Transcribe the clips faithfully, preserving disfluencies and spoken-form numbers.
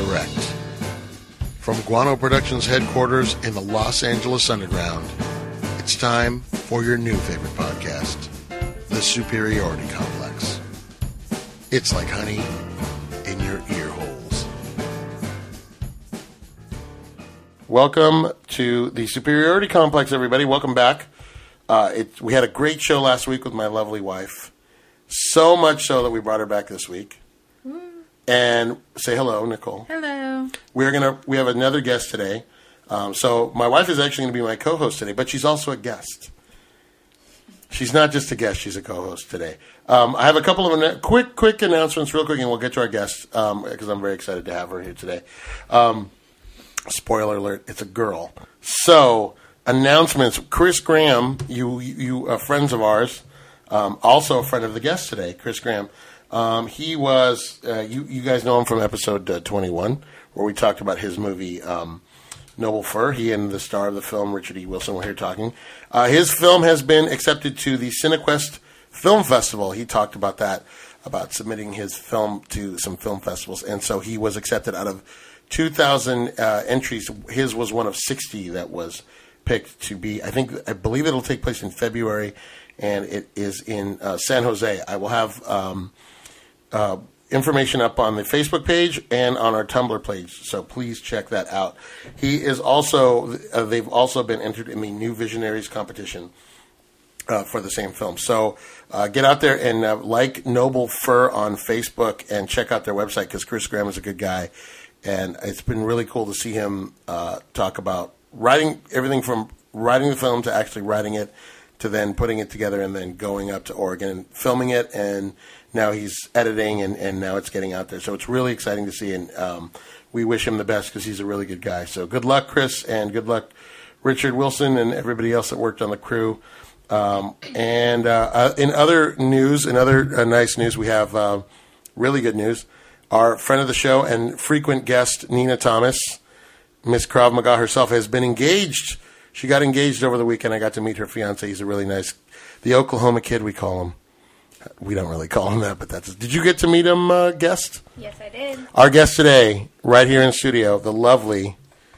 Correct. From Guano Productions headquarters in the Los Angeles Underground, it's time for your new favorite podcast, The Superiority Complex. It's like honey in your ear holes. Welcome to The Superiority Complex, everybody. Welcome back. Uh, it, we had a great show last week with my lovely wife. So much so that we brought her back this week. Mm. And say hello, Nicole. Hello. We're gonna. We have another guest today. Um, so my wife is actually going to be my co-host today, but she's also a guest. She's not just a guest; she's a co-host today. Um, I have a couple of an- quick, quick announcements, real quick, and we'll get to our guest because um, I'm very excited to have her here today. Um, spoiler alert: it's a girl. So announcements. Chris Graham, you, you uh, friends of ours, um, also a friend of the guest today. Chris Graham. Um, he was, uh, you, you guys know him from episode uh, twenty-one, where we talked about his movie, um, Noble Fur. He and the star of the film, Richard E. Wilson, were here talking. Uh, his film has been accepted to the Cinequest Film Festival. He talked about that, about submitting his film to some film festivals. And so he was accepted out of two thousand uh, entries. His was one of sixty that was picked to be, I think, I believe it'll take place in February, and it is in uh, San Jose. I will have... Um, Uh, information up on the Facebook page and on our Tumblr page, so please check that out. He is also, uh, they've also been entered in the New Visionaries competition uh, for the same film. So uh, get out there and uh, like Noble Fur on Facebook and check out their website because Chris Graham is a good guy, and it's been really cool to see him uh, talk about writing everything from writing the film to actually writing it to then putting it together and then going up to Oregon and filming it, and now he's editing, and, and now it's getting out there. So it's really exciting to see, and um, we wish him the best because he's a really good guy. So good luck, Chris, and good luck, Richard Wilson, and everybody else that worked on the crew. Um, and uh, in other news, in other uh, nice news, we have uh, really good news. Our friend of the show and frequent guest, Nina Thomas, Miss Krav Maga herself, has been engaged. She got engaged over the weekend. I got to meet her fiance. He's a really nice, the Oklahoma kid, we call him. We don't really call him that, but that's... Did you get to meet him, uh, guest? Yes, I did. Our guest today, right here in studio, the lovely...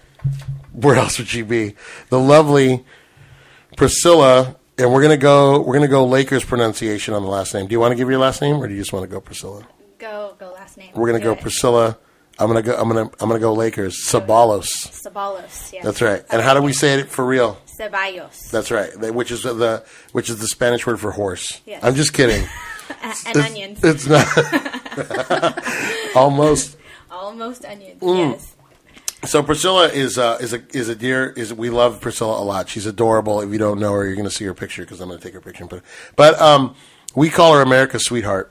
Where else would she be? The lovely Priscilla, and we're going to go We're gonna go Lakers pronunciation on the last name. Do you want to give your last name, or do you just want to go Priscilla? Go, go last name. We're going to go it. Priscilla... I'm gonna go. I'm gonna. I'm gonna go Lakers. Ceballos. Ceballos. Yeah. That's right. And how do we say it for real? Ceballos. That's right. Which is the which is the Spanish word for horse. Yes. I'm just kidding. and it's, onions. It's not. Almost. Almost onions. Mm. Yes. So Priscilla is uh, is a is a dear. Is we love Priscilla a lot. She's adorable. If you don't know her, you're going to see her picture because I'm going to take her picture and put it. But um, we call her America's sweetheart.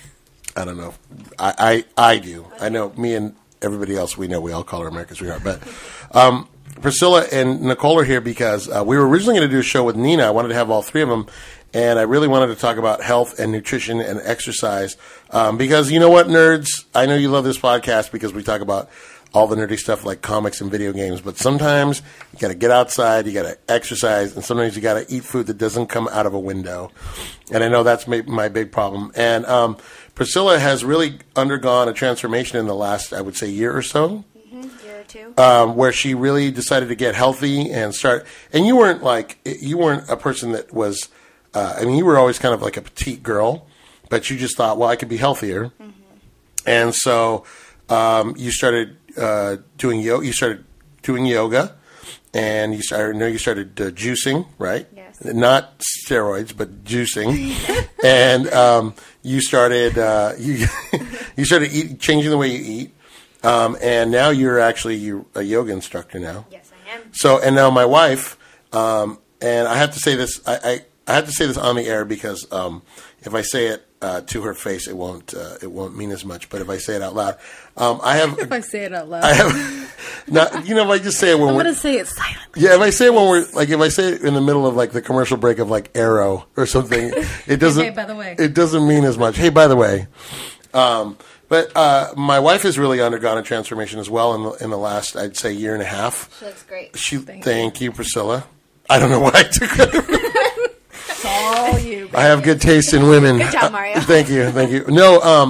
I don't know. I, I, I do. Okay. I know me and everybody else we know, we all call her America's sweetheart. But um, Priscilla and Nicole are here because uh, we were originally going to do a show with Nina. I wanted to have all three of them. And I really wanted to talk about health and nutrition and exercise. Um, because you know what, nerds? I know you love this podcast because we talk about all the nerdy stuff like comics and video games. But sometimes you got to get outside, you got to exercise, and sometimes you got to eat food that doesn't come out of a window. And I know that's my, my big problem. And um, Priscilla has really undergone a transformation in the last, I would say, year or so. Mm-hmm, year or two. Um, where she really decided to get healthy and start. And you weren't like, you weren't a person that was, uh, I mean, you were always kind of like a petite girl, but you just thought, well, I could be healthier. Mm-hmm. And so um, you started uh, doing yoga. You started doing yoga, and you started. I know you started uh, juicing, right? Yes. Not steroids, but juicing. And um, you started. Uh, you you started eat, changing the way you eat, um, and now you're actually you're a yoga instructor now. Yes, I am. So, and now my wife, um, and I have to say this. I, I I have to say this on the air because um, if I say it uh, to her face, it won't uh, it won't mean as much. But if I say it out loud, um, I have. If I say it out loud, I have. Not, you know, if I just say it when I'm we're. going to say it silently. Yeah, if I say it when we're like, if I say it in the middle of like the commercial break of like Arrow or something, it doesn't. Hey, by the way, it doesn't mean as much. Hey, by the way, um, but uh, my wife has really undergone a transformation as well in the, in the last, I'd say, year and a half. She looks great. She, thank, thank you. you, Priscilla. I don't know why I took it. It's all you. Baby. I have good taste in women. Good job, Mario. Thank you, thank you. No, um,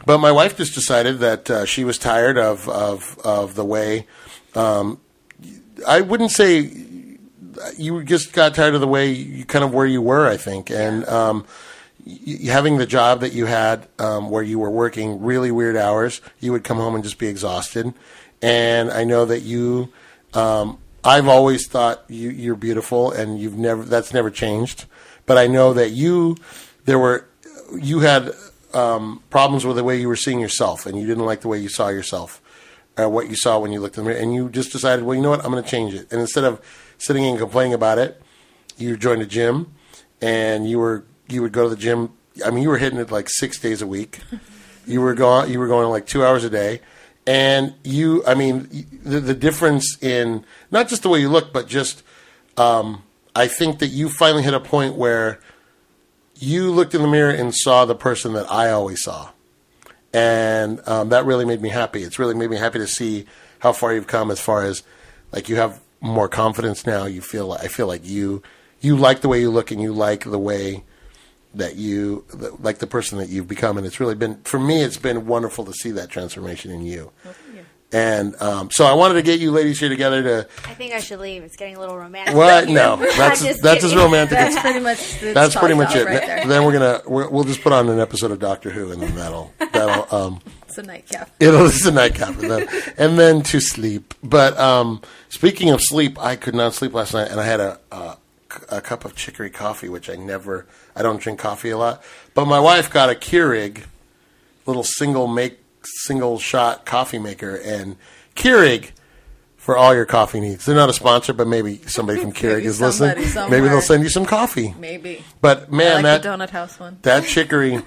but my wife just decided that uh, she was tired of of, of the way. Um, I wouldn't say you just got tired of the way you kind of where you were. I think, and um, y- having the job that you had, um, where you were working really weird hours, you would come home and just be exhausted. And I know that you. Um, I've always thought you, you're beautiful, and you've never. That's never changed. But I know that you, there were, you had um, problems with the way you were seeing yourself, and you didn't like the way you saw yourself, uh, what you saw when you looked in the mirror, and you just decided, well, you know what, I'm going to change it. And instead of sitting and complaining about it, you joined a gym, and you were you would go to the gym. I mean, you were hitting it like six days a week. You were going, you were going like two hours a day. And you, I mean, the, the difference in not just the way you look, but just, um, I think that you finally hit a point where you looked in the mirror and saw the person that I always saw. And um, that really made me happy. It's really made me happy to see how far you've come as far as, like, you have more confidence now. You feel, I feel like you, you like the way you look, and you like the way that you, like the person that you've become. And it's really been, for me, it's been wonderful to see that transformation in you. Oh, yeah. And um, so I wanted to get you ladies here together to. I think I should leave. It's getting a little romantic. What? No, that's just that's as kidding. romantic. That's as, pretty much. the that's pretty spot much it. right there. Then we're gonna we're, we'll just put on an episode of Doctor Who, and then that'll that'll um It's a nightcap. it'll it's a nightcap, and then and then to sleep. But um, speaking of sleep, I could not sleep last night, and I had a. a a cup of chicory coffee, which I never, I don't drink coffee a lot, but my wife got a Keurig, little single make, single shot coffee maker, and Keurig for all your coffee needs. They're not a sponsor, but maybe somebody from Keurig Maybe is listening. somebody somewhere. Maybe they'll send you some coffee. Maybe. But I man, like that the donut house one. that chicory,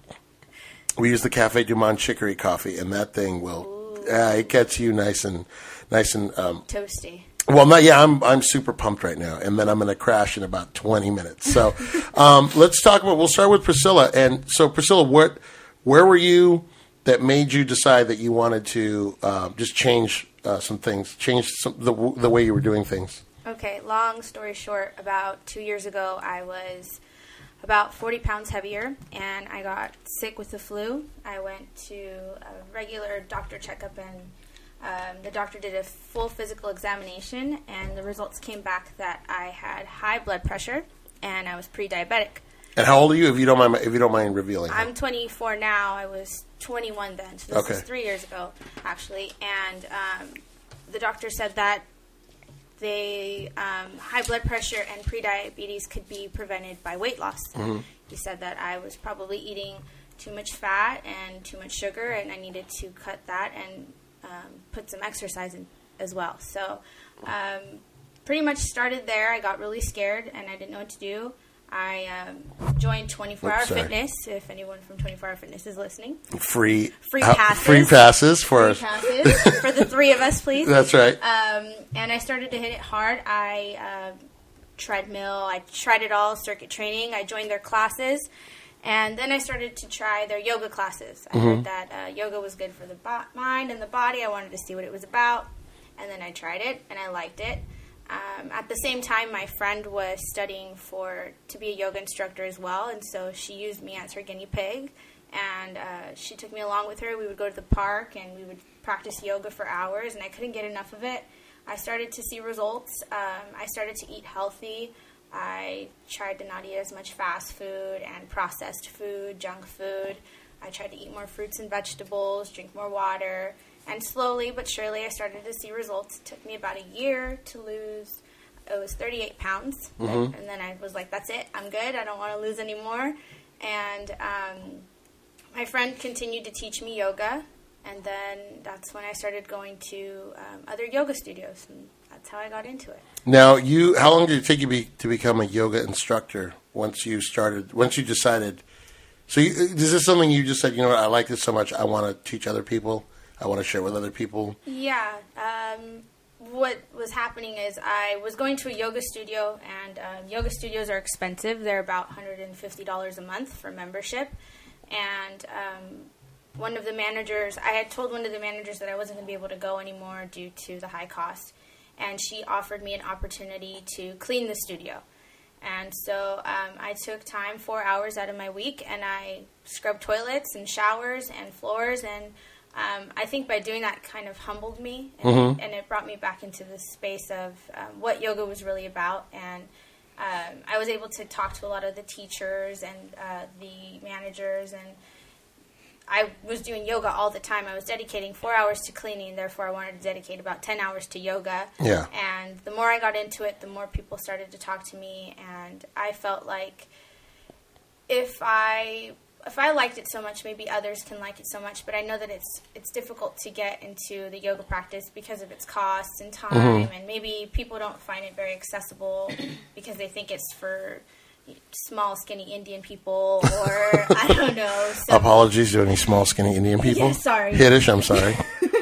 we use the Cafe Du Monde chicory coffee, and that thing will, uh, it gets you nice and nice and um, Toasty. well, not, yeah, I'm I'm super pumped right now, and then I'm going to crash in about twenty minutes. So, um, let's talk about. We'll start with Priscilla. And so, Priscilla, what, where were you that made you decide that you wanted to uh, just change uh, some things, change some, the the way you were doing things? Okay, long story short, about two years ago, I was about forty pounds heavier, and I got sick with the flu. I went to a regular doctor checkup, and Um, the doctor did a full physical examination, and the results came back that I had high blood pressure and I was pre-diabetic. And how old are you, if you don't mind? If you don't mind revealing, I'm twenty-four now. I was twenty-one then, so this Okay. was three years ago, actually. And um, the doctor said that they um, high blood pressure and pre-diabetes could be prevented by weight loss. Mm-hmm. He said that I was probably eating too much fat and too much sugar, and I needed to cut that and Um, put some exercise in as well. So um, pretty much started there. I got really scared and I didn't know what to do. I um, joined twenty-four hour Oops, sorry. Fitness, if anyone from twenty-four hour Fitness is listening. free Free uh, passes. free passes for Free us. passes for the three of us, please. That's right. Um, and I started to hit it hard. I uh, treadmill, I tried it all, circuit training. I joined their classes. And then I started to try their yoga classes. I Mm-hmm. heard that uh, yoga was good for the bo- mind and the body. I wanted to see what it was about. And then I tried it, and I liked it. Um, at the same time, my friend was studying for to be a yoga instructor as well. And so she used me as her guinea pig. And uh, she took me along with her. We would go to the park, and we would practice yoga for hours. And I couldn't get enough of it. I started to see results. Um, I started to eat healthy. I tried to not eat as much fast food and processed food, junk food. I tried to eat more fruits and vegetables, drink more water. And slowly but surely I started to see results. It took me about a year to lose, it was thirty-eight pounds. Mm-hmm. And then I was like, that's it, I'm good, I don't want to lose any more. And um, my friend continued to teach me yoga. And then that's when I started going to um, other yoga studios. And that's how I got into it. Now, you, how long did it take you be, to become a yoga instructor once you started, once you decided? So you, is this something you just said, you know what, I like this so much, I want to teach other people, I want to share with other people? Yeah. Um, what was happening is I was going to a yoga studio, and uh, yoga studios are expensive. They're about one hundred fifty dollars a month for membership. And um, one of the managers, I had told one of the managers that I wasn't going to be able to go anymore due to the high cost. And she offered me an opportunity to clean the studio. And so um, I took time, four hours out of my week, and I scrubbed toilets and showers and floors. And um, I think by doing that kind of humbled me, and, Mm-hmm. and it brought me back into the space of um, what yoga was really about. And um, I was able to talk to a lot of the teachers and uh, the managers, and I was doing yoga all the time. I was dedicating four hours to cleaning, therefore I wanted to dedicate about ten hours to yoga. Yeah. And the more I got into it, the more people started to talk to me, and I felt like if I if I liked it so much, maybe others can like it so much, but I know that it's it's difficult to get into the yoga practice because of its costs and time, Mm-hmm. and maybe people don't find it very accessible because they think it's for small, skinny Indian people, or I don't know. So, Apologies to any small, skinny Indian people. Yeah, sorry. Hiddish, I'm sorry.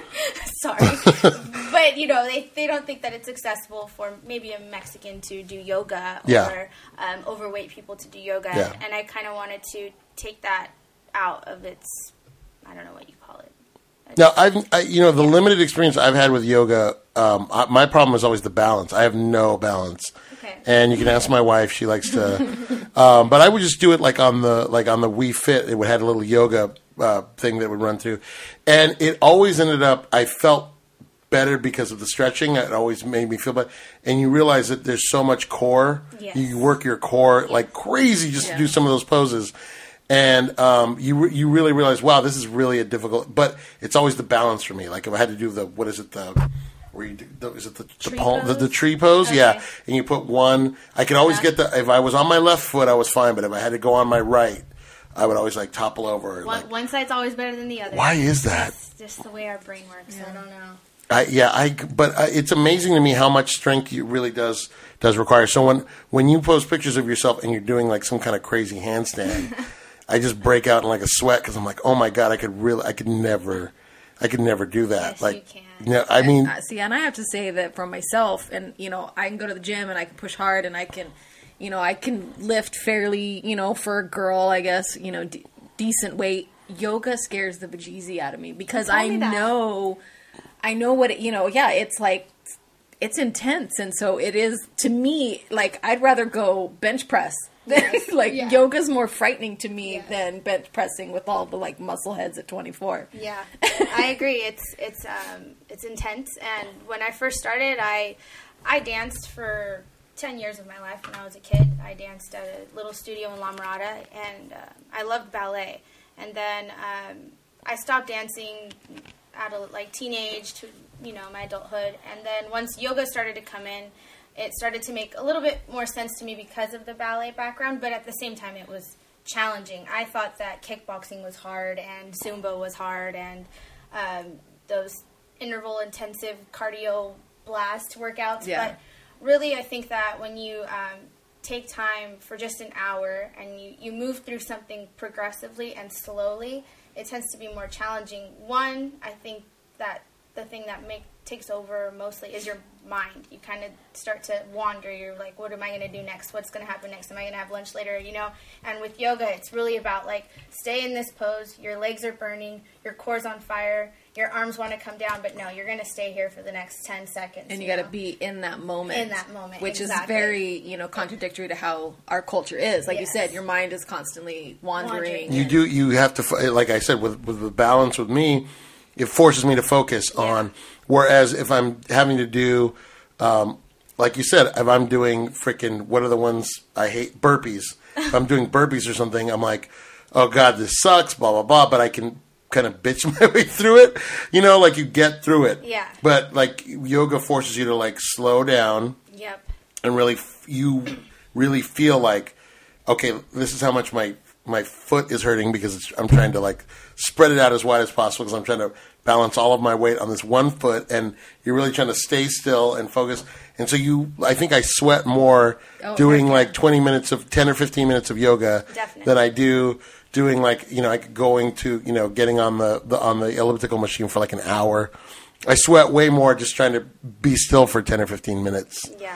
sorry. But, you know, they, they don't think that it's accessible for maybe a Mexican to do yoga, Yeah. or um, overweight people to do yoga. Yeah. And I kind of wanted to take that out of its, I don't know what you call it. Now, I've, I, you know, the limited experience I've had with yoga, um, I, my problem is always the balance. I have no balance. Okay. And you can ask my wife; she likes to. um, but I would just do it like on the like on the Wii Fit. It would have a little yoga uh, thing that would run through, and it always ended up. I felt better because of the stretching. It always made me feel better. And you realize that there's so much core. Yes. You work your core like crazy just Yeah. to do some of those poses. And um, you re- you really realize, wow, this is really a difficult. But it's always the balance for me. Like if I had to do the what is it the where you do, the, is it the the, Tree palm, the pose? the tree pose? Okay. Yeah, and you put one. I could always Yeah. get the if I was on my left foot, I was fine. But if I had to go on my right, I would always like topple over. One, Like, one side's always better than the other. why is that? It's just the way our brain works. I don't know. I, yeah, I. But uh, it's amazing to me how much strength it really does does require. So when when you post pictures of yourself and you're doing like some kind of crazy handstand. I just break out in like a sweat because I'm like, oh my god, I could really, I could never, I could never do that. Yes, like, you can. No, I mean, Uh, see, and I have to say that for myself, and you know, I can go to the gym and I can push hard, and I can, you know, I can lift fairly, you know, for a girl, I guess, you know, d- decent weight. Yoga scares the bejeezy out of me because Tell I me that. know, I know what it, you know, yeah, it's like. It's intense, and so it is to me. Like I'd rather go bench press. like Yeah. yoga's more frightening to me Yes. than bench pressing with all the like muscle heads at twenty-four. Yeah, I agree. It's it's um, it's intense. And when I first started, I I danced for ten years of my life. When I was a kid, I danced at a little studio in La Mirada, and uh, I loved ballet. And then um, I stopped dancing out of like teenage to you know my adulthood. And then once yoga started to come in, it started to make a little bit more sense to me because of the ballet background. But at the same time, it was challenging. I thought that kickboxing was hard and Zumba was hard and um, those interval intensive cardio blast workouts. Yeah. But really, I think that when you um, take time for just an hour and you, you move through something progressively and slowly, it tends to be more challenging. One, I think that the thing that make, takes over mostly is your mind. You kind of start to wander. You're like, what am I going to do next? What's going to happen next? Am I going to have lunch later? You know? And with yoga, it's really about, like, stay in this pose. Your legs are burning. Your core's on fire. Your arms want to come down. But no, you're going to stay here for the next ten seconds. And you, you got to know? be in that moment. In that moment, Which exactly. is very, you know, contradictory to how our culture is. Like Yes. you said, your mind is constantly wandering. Wandering. you do, you have to, f- like I said, with with the balance with me, it forces me to focus Yeah. on. Whereas if I'm having to do, um, like you said, if I'm doing freaking what are the ones I hate burpees. If I'm doing burpees or something, I'm like, oh god, this sucks, blah blah blah. But I can kind of bitch my way through it, you know, like you get through it. Yeah. But like yoga forces you to like slow down Yep. and really f- you really feel like, okay, this is how much my my foot is hurting because it's, I'm trying to like spread it out as wide as possible because I'm trying to balance all of my weight on this one foot, and you're really trying to stay still and focus. And so you, I think I sweat more Oh, doing heck yeah. like twenty minutes of ten or fifteen minutes of yoga Definitely. than I do doing like you know like going to you know getting on the, the on the elliptical machine for like an hour. I sweat way more just trying to be still for ten or fifteen minutes. Yeah.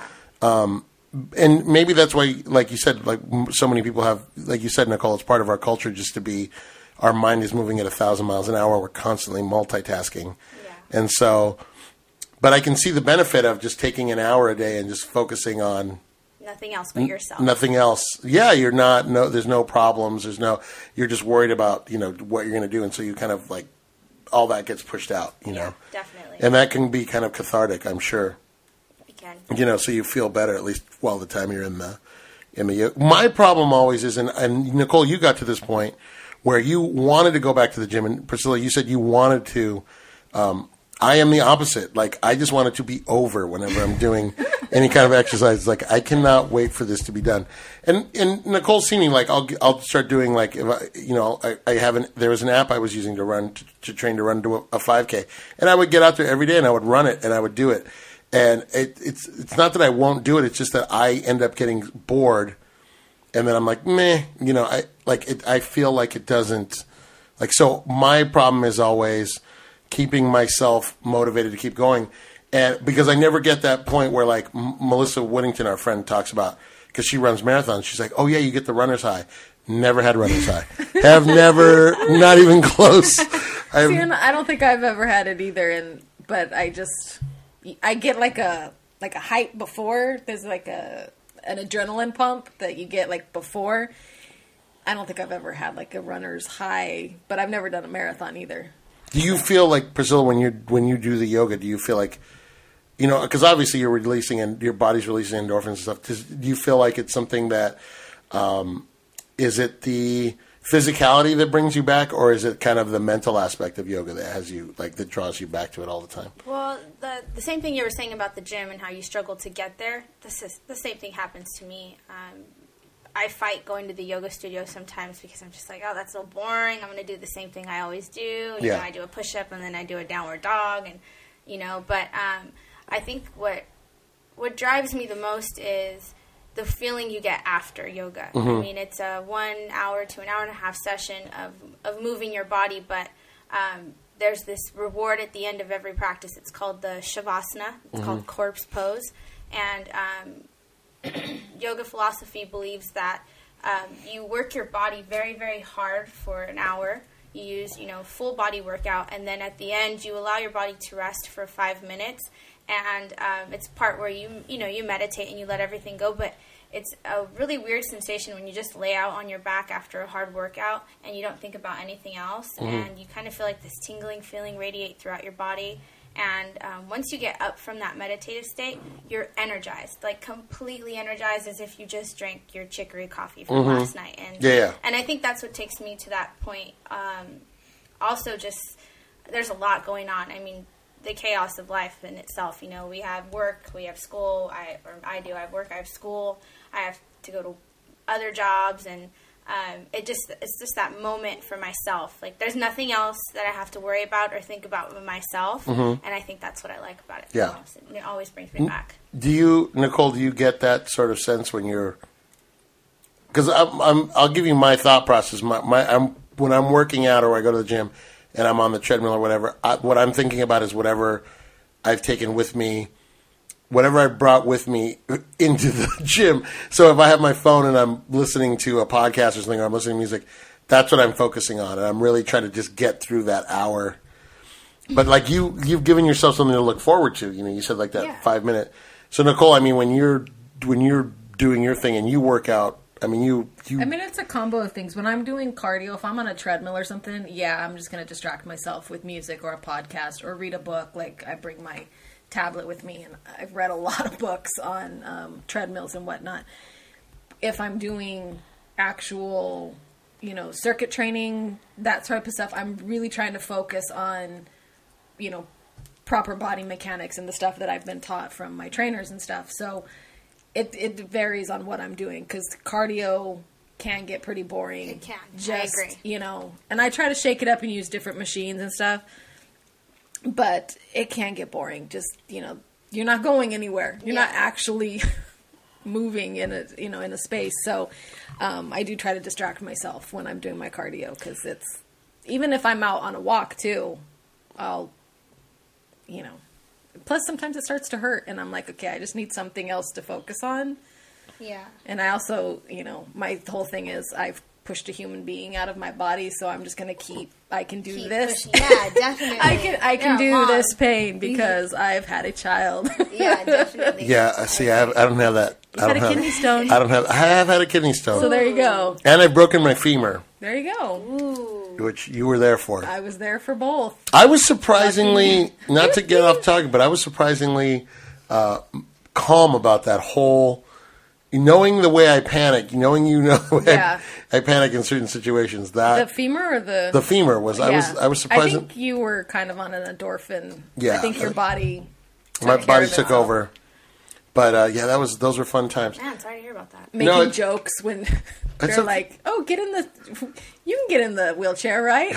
And maybe that's why, like you said, like m- so many people have, like you said, Nicole, it's part of our culture just to be, our mind is moving at a thousand miles an hour. We're constantly multitasking. Yeah. And so, but I can see the benefit of just taking an hour a day and just focusing on nothing else but yourself. Nothing else. Yeah, you're not, no, there's no problems. There's no, you're just worried about, you know, what you're going to do. And so you kind of like, all that gets pushed out, you know. Yeah, definitely. And that can be kind of cathartic, I'm sure. It can. You know, so you feel better at least while the time you're in the, in the, my problem always is, and, and Nicole, you got to this point where you wanted to go back to the gym. And Priscilla, you said you wanted to, um, I am the opposite. Like, I just want it to be over whenever I'm doing any kind of exercise. Like, I cannot wait for this to be done. And and Nicole's seen me, like, I'll I'll start doing, like, if I, you know, I, I have an, there was an app I was using to run, to, to train to run to a, a five K. And I would get out there every day and I would run it and I would do it. And it, it's it's not that I won't do it. It's just that I end up getting bored. And then I'm like, meh, you know, I, like, it, I feel like it doesn't, like, so my problem is always keeping myself motivated to keep going. And because I never get that point where, like, M- Melissa Woodington, our friend, talks about, because she runs marathons, she's like, oh yeah, you get the runner's high. Never had runner's high. Have never, not even close. I've, See, I don't think I've ever had it either. And but I just, I get like a like a hype before. There's like a an adrenaline pump that you get like before. I don't think I've ever had like a runner's high, but I've never done a marathon either. Do you feel like, Priscilla, when you when you do the yoga, do you feel like, you know, because obviously you're releasing and your body's releasing endorphins and stuff. Does, do you feel like it's something that, um, is it the physicality that brings you back, or is it kind of the mental aspect of yoga that has you, like, that draws you back to it all the time? Well, the the same thing you were saying about the gym and how you struggle to get there, this is, the same thing happens to me. Um, I fight going to the yoga studio sometimes because I'm just like, oh, that's so boring. I'm going to do the same thing I always do. You yeah. know, I do a push-up and then I do a downward dog, and, you know, but um, I think what what drives me the most is the feeling you get after yoga. Mm-hmm. I mean, it's a one hour to an hour and a half session of, of moving your body, but um, there's this reward at the end of every practice. It's called the Shavasana. It's mm-hmm. called corpse pose. And um, yoga philosophy believes that um, you work your body very, very hard for an hour. You use, you know, full body workout, and then at the end you allow your body to rest for five minutes. And um, it's part where you, you know, you meditate and you let everything go. But it's a really weird sensation when you just lay out on your back after a hard workout and you don't think about anything else. Mm-hmm. And you kind of feel like this tingling feeling radiate throughout your body. And um, once you get up from that meditative state, you're energized, like completely energized, as if you just drank your chicory coffee from mm-hmm. last night. And yeah, yeah. and I think that's what takes me to that point. Um, also, just there's a lot going on. I mean, the chaos of life in itself. You know, we have work, we have school. I or I do. I have work. I have school. I have to go to other jobs, and um, it just it's just that moment for myself. Like, there's nothing else that I have to worry about or think about with myself, mm-hmm. and I think that's what I like about it. Yeah, it always brings me back. Do you, Nicole? Do you get that sort of sense when you're? Because I'm, I'm, I'll give you my thought process. My, my, I'm when I'm working out or I go to the gym and I'm on the treadmill or whatever. I, what I'm thinking about is whatever I've taken with me. Whatever I brought with me into the gym. So if I have my phone and I'm listening to a podcast or something, or I'm listening to music, that's what I'm focusing on. And I'm really trying to just get through that hour. But like you, you've given yourself something to look forward to. You know, you said like that yeah. five minute. So Nicole, I mean, when you're, when you're doing your thing and you work out, I mean, you, you. I mean, it's a combo of things. When I'm doing cardio, if I'm on a treadmill or something, yeah, I'm just going to distract myself with music or a podcast or read a book. Like, I bring my tablet with me, and I've read a lot of books on um, treadmills and whatnot. If I'm doing actual, you know, circuit training, that type of stuff, I'm really trying to focus on, you know, proper body mechanics and the stuff that I've been taught from my trainers and stuff. So it it varies on what I'm doing, because cardio can get pretty boring. It can. Just, I agree. You know, and I try to shake it up and use different machines and stuff. But it can get boring. Just, you know, you're not going anywhere. You're yeah. not actually moving in a, you know, in a space. So um, I do try to distract myself when I'm doing my cardio, because it's, even if I'm out on a walk too, I'll, you know, plus sometimes it starts to hurt and I'm like, okay, I just need something else to focus on. Yeah. And I also, you know, my whole thing is I've pushed a human being out of my body, so I'm just gonna keep. I can do Keep this. pushing. Yeah, definitely. I can. I can They're do long. this pain because I've had a child. Yeah, definitely. Yeah, I see. I, have, I don't have that. I had don't a have, kidney stone. I don't have. I have had a kidney stone, So there you go. and I've broken my femur, There you go. Ooh. which you were there for. I was there for both. I was surprisingly, not to get off topic, but I was surprisingly uh, calm about that whole. Knowing the way I panic, knowing you know the way Yeah. I, I panic in certain situations. The That femur or the the femur was. I was. Yeah. I was surprised. I think you were kind of on an endorphin. Yeah. I think your body. My took care body of it took all. over. But uh, yeah, that was. Those were fun times. Man, sorry to hear about that. Making No, it- jokes when It's they're okay. like, "Oh, get in the, you can get in the wheelchair, right?"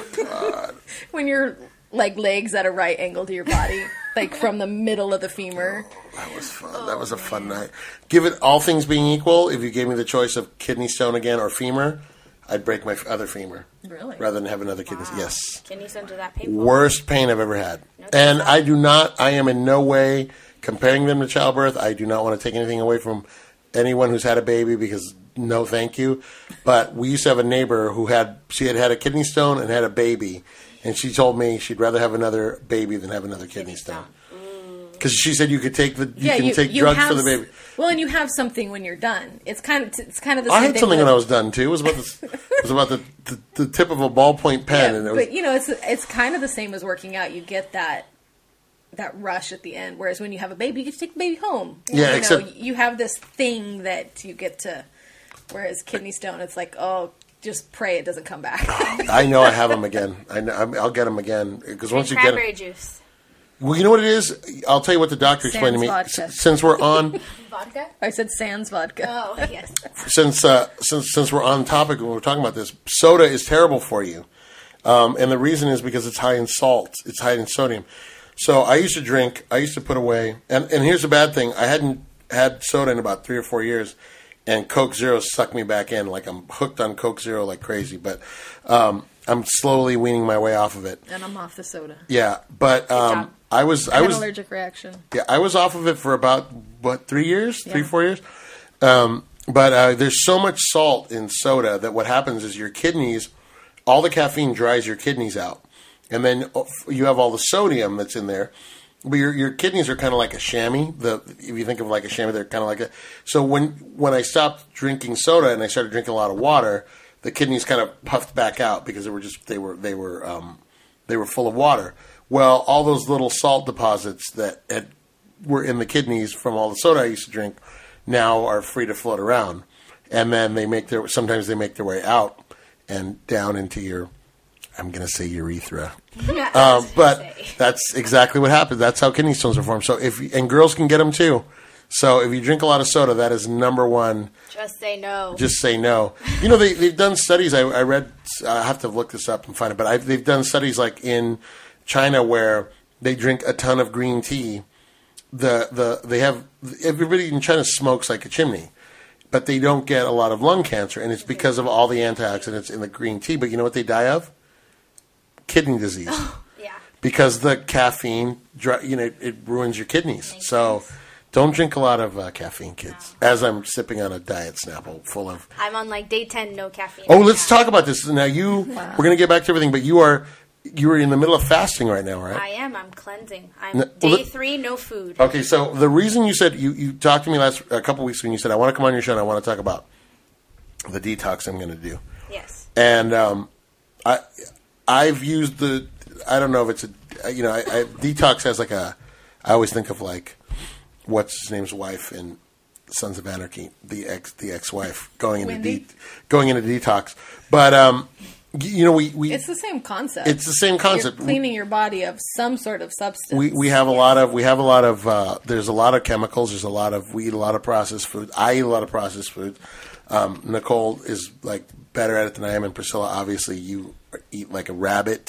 Oh, When your like legs at a right angle to your body, like from the middle of the femur. That was fun. That was a fun night. Give it all things being equal, if you gave me the choice of kidney stone again or femur, I'd break my f- other femur Really? rather than have another kidney. Wow. Yes, Kidney stones are that painful. worst pain I've ever had. No, And that's I do not. I am in no way comparing them to childbirth. I do not want to take anything away from anyone who's had a baby because no, thank you. But we used to have a neighbor who had she had had a kidney stone and had a baby, and she told me she'd rather have another baby than have another kidney, Kidney stone. stone. Because she said you could take the you Yeah, can you, take you drugs have, for the baby. Well, and you have something when you're done. It's kind of it's kind of the I same had thing something with- when I was done too. It was about the, it was about the, the, the tip of a ballpoint pen, Yeah, and it was but you know, it's it's kind of the same as working out. You get that that rush at the end. Whereas when you have a baby, you get to take the baby home. Yeah, you except- know, you have this thing that you get to. Whereas kidney stone, it's like, oh, just pray it doesn't come back. I know I have them again. I know, I'm- I'll get them again because once you get Cranberry them, juice. well, you know what it is. I'll tell you what the doctor explained to me. Sans vodka. S- Since we're on, Vodka? I said sans vodka. Oh, yes. since uh, since since we're on topic when we're talking about this, soda is terrible for you, um, and the reason is because it's high in salt. It's high in sodium. So I used to drink. I used to put away. And, and here's the bad thing: I hadn't had soda in about three or four years, and Coke Zero sucked me back in. Like I'm hooked on Coke Zero like crazy. But um, I'm slowly weaning my way off of it. And I'm off the soda. Yeah, but um, job. I was I I had was an allergic reaction. yeah I was off of it for about what three years, three Yeah. four years. Um, but uh, there's so much salt in soda that what happens is your kidneys, all the caffeine dries your kidneys out, and then you have all the sodium that's in there. But your your kidneys are kind of like a chamois. The if you think of like a chamois, they're kind of like a. So when when I stopped drinking soda and I started drinking a lot of water, the kidneys kind of puffed back out because they were just they were they were um, they were full of water. Well, all those little salt deposits that had, were in the kidneys from all the soda I used to drink now are free to float around, and then they make their sometimes they make their way out and down into your. I'm going to say urethra. Um, but that's exactly what happens. That's how kidney stones are formed. So if and girls can get them too. So if you drink a lot of soda, that is number one. Just say no. Just say no. You know they they've done studies. I, I read. I have to look this up and find it. But I, they've done studies like in China where they drink a ton of green tea. The the they have everybody in China smokes like a chimney, but they don't get a lot of lung cancer, and it's because of all the antioxidants in the green tea. But you know what they die of? Kidney disease. Yeah. Because the caffeine, dri- you know, it ruins your kidneys. Makes So sense. don't drink a lot of uh, caffeine, kids. As I'm sipping on a diet Snapple full of. I'm on like day ten, no caffeine. Oh, right let's now. talk about this now. You, we're going to get back to everything, but you are you are in the middle of fasting right now, right? I am. I'm cleansing. I'm No, day well, let- three, no food. Okay, so the reason you said you, you talked to me last a couple weeks ago, and you said I want to come on your show and I want to talk about the detox I'm going to do, Yes. and um, I I've used the I don't know if it's a you know I, I, detox has like a I always think of like what's his name's wife in Sons of Anarchy, the ex the ex wife going into Wendy? de- going into detox, but um, y- you know we we It's the same concept. it's the same concept. You're cleaning your body of some sort of substance. We we have a lot of we have a lot of uh, there's a lot of chemicals. There's a lot of we eat a lot of processed food. I eat a lot of processed food. Um, Nicole is like better at it than I am, and Priscilla, obviously, you eat like a rabbit.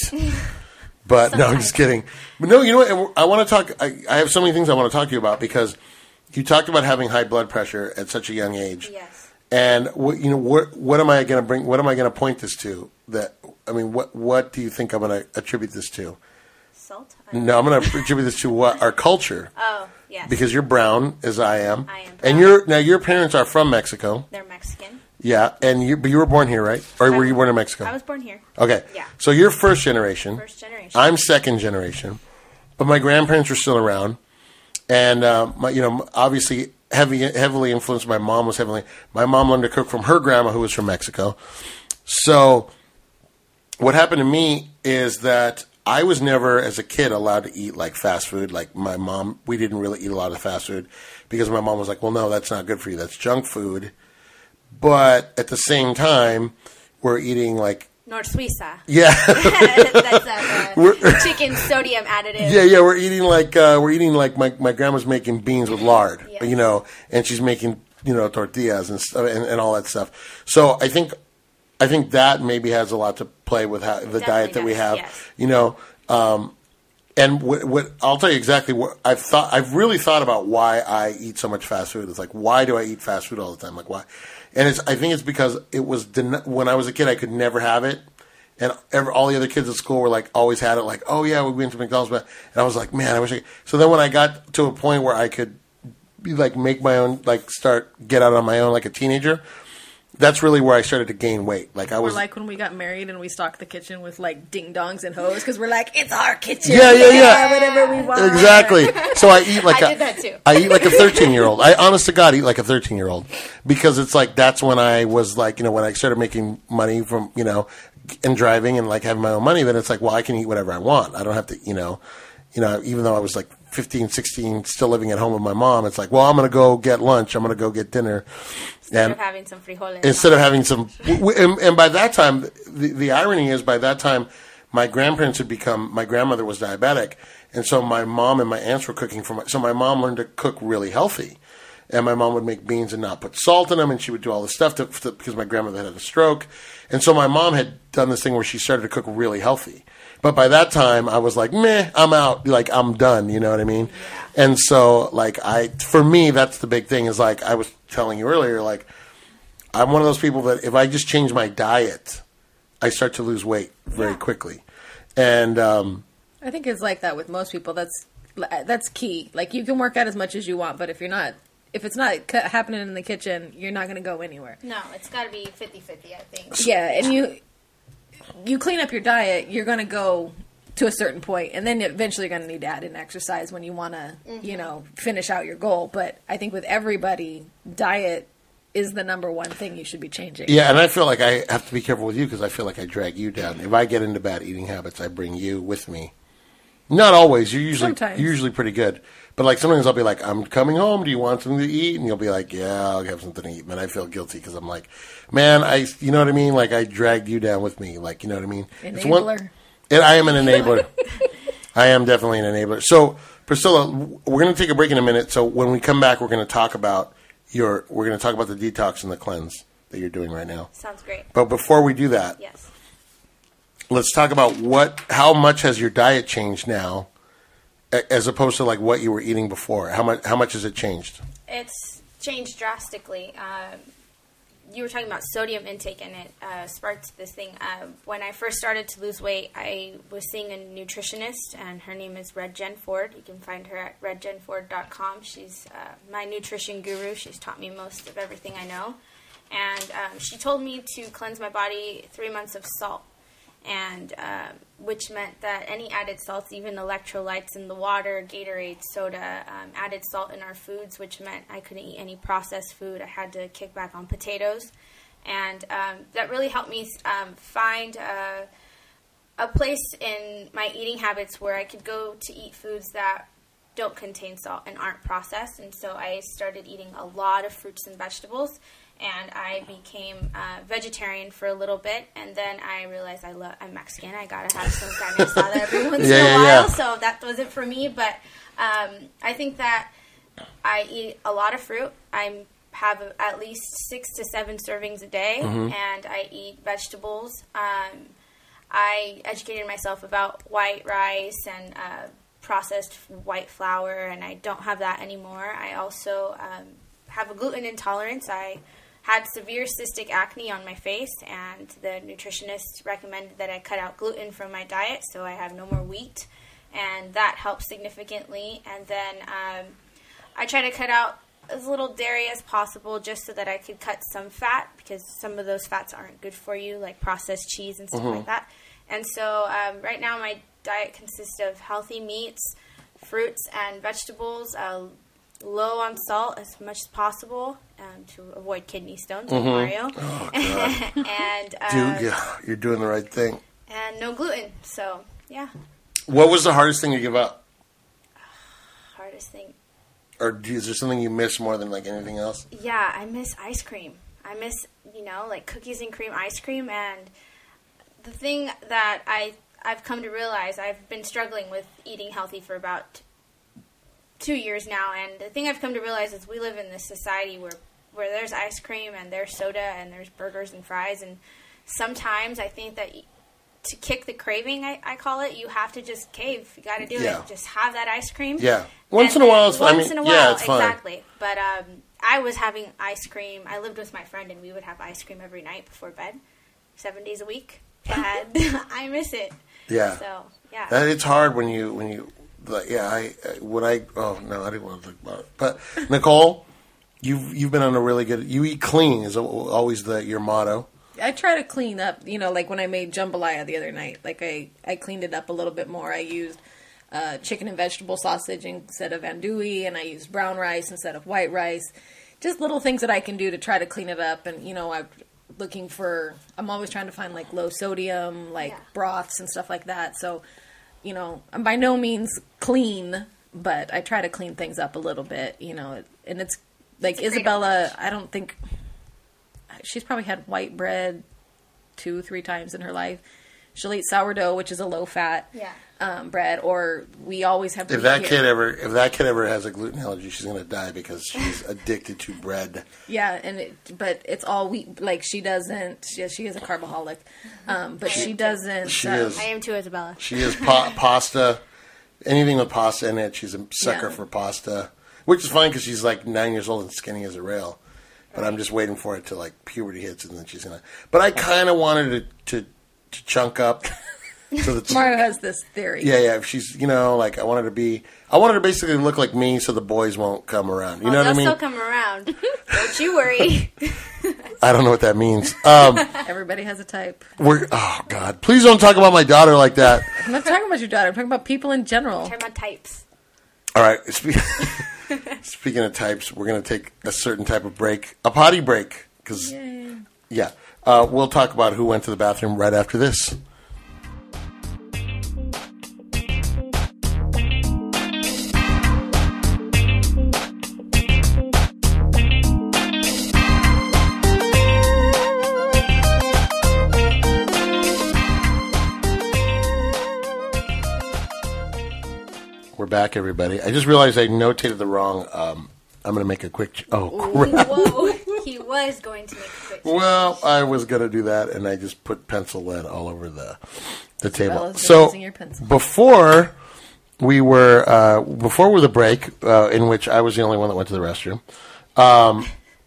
But no, I'm just kidding. But no, you know what? I want to talk. I, I have so many things I want to talk to you about because you talked about having high blood pressure at such a young age. Yes. And what you know, what what am I going to bring? What am I going to point this to? That I mean, what what do you think I'm going to attribute this to? Salt? No, I'm going to attribute this to what our culture. Oh, yes. Because you're brown, as I am. I am And brown. you're now your parents are from Mexico. They're Mexican. Yeah, and you, but you were born here, right? Or were you born in Mexico? I was born here. Okay. Yeah. So you're first generation. First generation. I'm second generation, but my grandparents are still around, and uh, my, you know, obviously heavy, heavily influenced. My mom was heavily. My mom learned to cook from her grandma, who was from Mexico. So, what happened to me is that I was never, as a kid, allowed to eat like fast food. Like my mom, we didn't really eat a lot of fast food because my mom was like, "Well, no, that's not good for you. That's junk food." But at the same time, we're eating like Nord Suiza. yeah, That's uh, the chicken sodium additive. yeah, yeah. We're eating like uh, we're eating like my my grandma's making beans with lard, Yeah. you know, and she's making you know tortillas and stuff and, and all that stuff. So I think I think that maybe has a lot to play with how, the Definitely diet that we does, have, yes. you know. Um, and what, what I'll tell you exactly what I've thought. I've really thought about why I eat so much fast food. It's like, why do I eat fast food all the time? Like, why? And it's I think it's because it was den- when I was a kid, I could never have it, and every, all the other kids at school were like always had it. Like, oh yeah, we went to McDonald's, but and I was like, man, I wish I. Could. So then when I got to a point where I could be like make my own, like start get out on my own like a teenager. That's really where I started to gain weight. Like I Or was like when we got married and we stocked the kitchen with like ding dongs and hoes because we're like, it's our kitchen. Yeah, yeah, We yeah. can buy whatever we want. Exactly. So I eat like I a, did that too. I eat like a thirteen year old. I honest to God eat like a thirteen year old because it's like that's when I was like you know when I started making money from you know and driving and like having my own money. Then it's like well I can eat whatever I want. I don't have to you know you know even though I was like fifteen, sixteen, still living at home with my mom. It's like well I'm gonna go get lunch. I'm gonna go get dinner. Instead And of having some frijoles. instead of having some, w- and, and by that time, the, the irony is, by that time, my grandparents had become. My grandmother was diabetic, and so my mom and my aunts were cooking for my. So my mom learned to cook really healthy, and my mom would make beans and not put salt in them, and she would do all this stuff to, to, because my grandmother had a stroke, and so my mom had done this thing where she started to cook really healthy. But by that time, I was like, meh, I'm out. Like, I'm done. You know what I mean? Yeah. And so, like, I, for me, that's the big thing is like, I was telling you earlier, like, I'm one of those people that if I just change my diet, I start to lose weight very Yeah. quickly. And, um, I think it's like that with most people. That's that's key. Like you can work out as much as you want, but if you're not, if it's not c- happening in the kitchen, you're not going to go anywhere. No, it's got to be fifty-fifty, I think. Yeah, and you you clean up your diet, you're going to go to a certain point, and then eventually you're going to need to add in exercise when you want to, mm-hmm. you know, finish out your goal. But I think with everybody, diet is the number one thing you should be changing. yeah, and I feel like I have to be careful with you because I feel like I drag you down. If I get into bad eating habits, I bring you with me. Not always. You're usually Sometimes. you're usually pretty good. But like sometimes I'll be like, I'm coming home. Do you want something to eat? And you'll be like, yeah, I'll have something to eat. And I feel guilty because I'm like, man, I, you know what I mean? Like I dragged you down with me. Like, you know what I mean? Enabler. It's one, and I am an enabler. I am definitely an enabler. So Priscilla, we're going to take a break in a minute. So when we come back, we're going to talk about your, we're going to talk about the detox and the cleanse that you're doing right now. Sounds great. But before we do that, Yes. let's talk about what, how much has your diet changed now? As opposed to like what you were eating before, how much how much has it changed? It's changed drastically. Um, you were talking about sodium intake, and it uh, sparked this thing. Uh, when I first started to lose weight, I was seeing a nutritionist, and her name is Red Jen Ford. You can find her at red jen ford dot com. She's uh, my nutrition guru. She's taught me most of everything I know. And um, she told me to cleanse my body three months of salt. And um, which meant that any added salts, even electrolytes in the water, Gatorade, soda, um, added salt in our foods, which meant I couldn't eat any processed food. I had to kick back on potatoes. And um, that really helped me um, find a, a place in my eating habits where I could go to eat foods that don't contain salt and aren't processed. And so I started eating a lot of fruits and vegetables. And I became uh, vegetarian for a little bit, and then I realized I love, I'm Mexican. I gotta have some carne asada every once yeah, in a yeah, while, yeah. so that wasn't for me. But um, I think that I eat a lot of fruit. I have at least six to seven servings a day, Mm-hmm. and I eat vegetables. Um, I educated myself about white rice and uh, processed white flour, and I don't have that anymore. I also um, have a gluten intolerance. I had severe cystic acne on my face, and the nutritionist recommended that I cut out gluten from my diet, so I have no more wheat, and that helps significantly. And then um, I try to cut out as little dairy as possible, just so that I could cut some fat, because some of those fats aren't good for you, like processed cheese and stuff mm-hmm. like that. And so um, right now my diet consists of healthy meats, fruits, and vegetables, uh, low on salt as much as possible um, to avoid kidney stones mm-hmm. with Mario. Oh, God. and uh, Dude, yeah, you're doing the right thing. And no gluten. So, yeah. What was the hardest thing to give up? Hardest thing. Or is there something you miss more than like anything else? Yeah, I miss ice cream. I miss, you know, like cookies and cream ice cream. And the thing that I, I've come to realize, I've been struggling with eating healthy for about two years now. And the thing I've come to realize is we live in this society where, where there's ice cream and there's soda and there's burgers and fries. And sometimes I think that to kick the craving, I, I call it, you have to just cave. You got to do yeah. it. Just have that ice cream. Yeah. Once and in a while, it's fine. Once I mean, in a while, yeah, it's exactly. Fine. But um, I was having ice cream. I lived with my friend, and we would have ice cream every night before bed, seven days a week. And I miss it. Yeah. So, yeah. That, it's hard when you, when you, like, yeah, I, would I, oh, no, I didn't want to think about it. But, Nicole, you've, you've been on a really good, you eat clean is always the, your motto. I try to clean up, you know, like when I made jambalaya the other night, like I, I cleaned it up a little bit more. I used uh, chicken and vegetable sausage instead of andouille, and I used brown rice instead of white rice. Just little things that I can do to try to clean it up. And, you know, I'm looking for, I'm always trying to find like low sodium, like yeah. broths and stuff like that. So, you know, I'm by no means clean, but I try to clean things up a little bit, you know, and it's like it's Isabella, I don't think... She's probably had white bread two, three times in her life. She'll eat sourdough, which is a low-fat yeah. um, bread, or we always have. If that here. kid ever, if that kid ever has a gluten allergy, she's going to die because she's addicted to bread. Yeah, and it, but it's all wheat. Like she doesn't. She, she is a carboholic, um, but she doesn't. She um, is. I am too, Isabella. She is pa- pasta. Anything with pasta in it, she's a sucker yeah. for pasta, which is fine because she's like nine years old and skinny as a rail. But I'm just waiting for it to, like, puberty hits, and then she's going to... But I kind of wanted to, to to chunk up. So that Mario has this theory. Yeah, yeah. If she's, you know, like, I wanted to be... I wanted her to basically look like me so the boys won't come around. You oh, know what I mean? They'll still come around. Don't you worry. I don't know what that means. Um, Everybody has a type. We're Oh, God. Please don't talk about my daughter like that. I'm not talking about your daughter. I'm talking about people in general. I'm talking about types. All right. Speaking of types, we're going to take a certain type of break, a potty break, because yeah, uh, we'll talk about who went to the bathroom right after this. We're back, everybody. I just realized I notated the wrong. Um, I'm going to make a quick. Ch- oh, crap. Whoa. He was going to make a quick change. Well, I was going to do that, and I just put pencil lead all over the the table. So before we were uh, before we were the break, uh, in which I was the only one that went to the restroom. Um,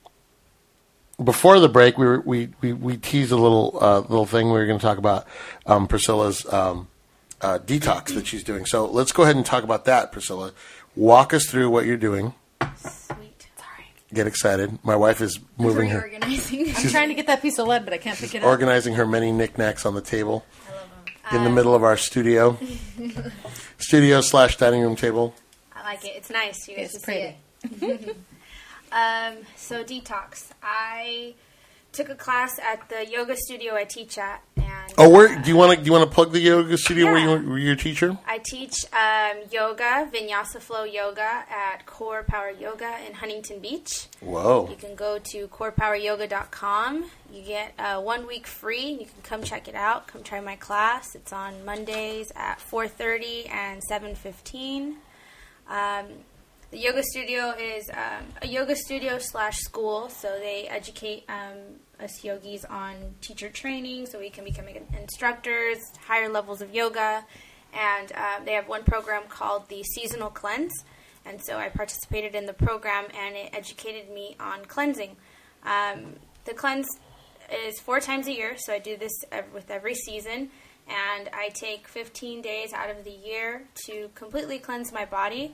before the break, we were, we, we we teased a little uh, little thing. We were going to talk about um, Priscilla's. Um, Uh, detox that she's doing. So let's go ahead and talk about that, Priscilla. Walk us through what you're doing. Sweet. Sorry. Get excited. My wife is moving her. Organizing. I'm trying to get that piece of lead, but I can't pick it up. Organizing her many knickknacks on the table. I love them. In the uh, middle of our studio. Studio slash dining room table. I like it. It's nice. You guys It's should see it. um, so detox. I took a class at the yoga studio I teach at, and oh, where do you want to do you want to plug the yoga studio yeah. where you were your teacher? I teach um, yoga, Vinyasa Flow Yoga at Core Power Yoga in Huntington Beach. Whoa! You can go to core power yoga dot com. You get uh, one week free. You can come check it out. Come try my class. It's on Mondays at four thirty and seven fifteen. Um, The yoga studio is um, a yoga studio slash school, so they educate um, us yogis on teacher training, so we can become instructors, higher levels of yoga, and uh, they have one program called the Seasonal Cleanse, and so I participated in the program, and it educated me on cleansing. Um, the cleanse is four times a year, so I do this with every season, and I take fifteen days out of the year to completely cleanse my body.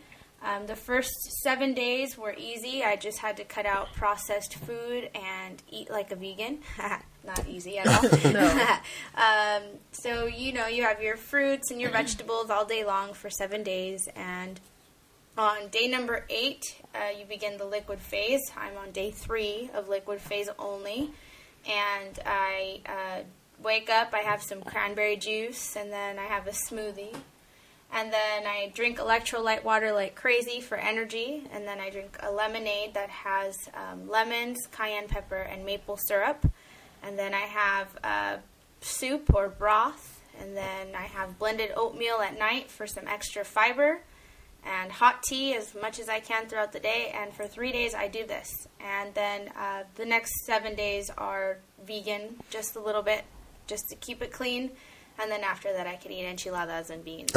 Um, the first seven days were easy. I just had to cut out processed food and eat like a vegan. Not easy at all. No. um, so, you know, you have your fruits and your vegetables all day long for seven days. And on day number eight, uh, you begin the liquid phase. I'm on day three of liquid phase only. And I uh, wake up, I have some cranberry juice, and then I have a smoothie. And then I drink electrolyte water like crazy for energy. And then I drink a lemonade that has um, lemons, cayenne pepper, and maple syrup. And then I have uh, soup or broth. And then I have blended oatmeal at night for some extra fiber. And hot tea as much as I can throughout the day. And for three days I do this. And then uh, the next seven days are vegan, just a little bit, just to keep it clean. And then after that, I can eat enchiladas and beans.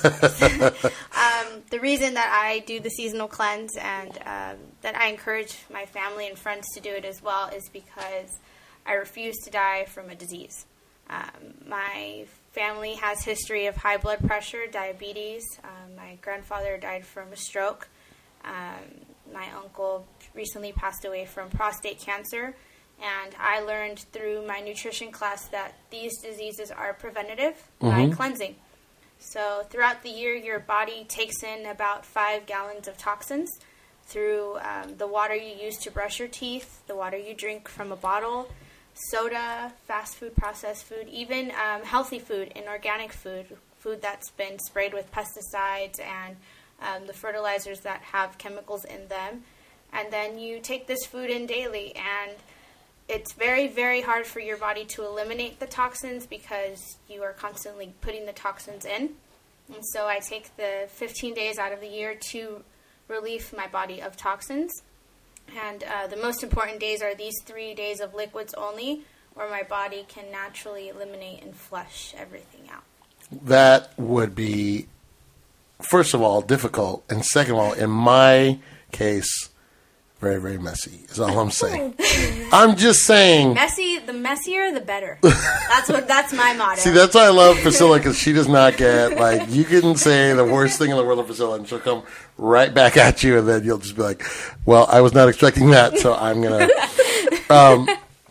um, the reason that I do the seasonal cleanse and um, that I encourage my family and friends to do it as well is because I refuse to die from a disease. Um, my family has history of high blood pressure, diabetes. Um, my grandfather died from a stroke. Um, my uncle recently passed away from prostate cancer. And I learned through my nutrition class that these diseases are preventative mm-hmm. by cleansing. So throughout the year, your body takes in about five gallons of toxins through um, the water you use to brush your teeth, the water you drink from a bottle, soda, fast food, processed food, even um, healthy food and organic food, food that's been sprayed with pesticides and um, the fertilizers that have chemicals in them. And then you take this food in daily, and it's very, very hard for your body to eliminate the toxins because you are constantly putting the toxins in. And so I take the fifteen days out of the year to relieve my body of toxins. And uh, the most important days are these three days of liquids only, where my body can naturally eliminate and flush everything out. That would be, first of all, difficult. And second of all, in my case, very, very messy is all I'm saying. I'm just saying. Messy, the messier, the better. That's what. That's my motto. See, that's why I love Priscilla, because she does not get, like, you can say the worst thing in the world of Priscilla, and she'll come right back at you, and then you'll just be like, well, I was not expecting that, so I'm going to. Um,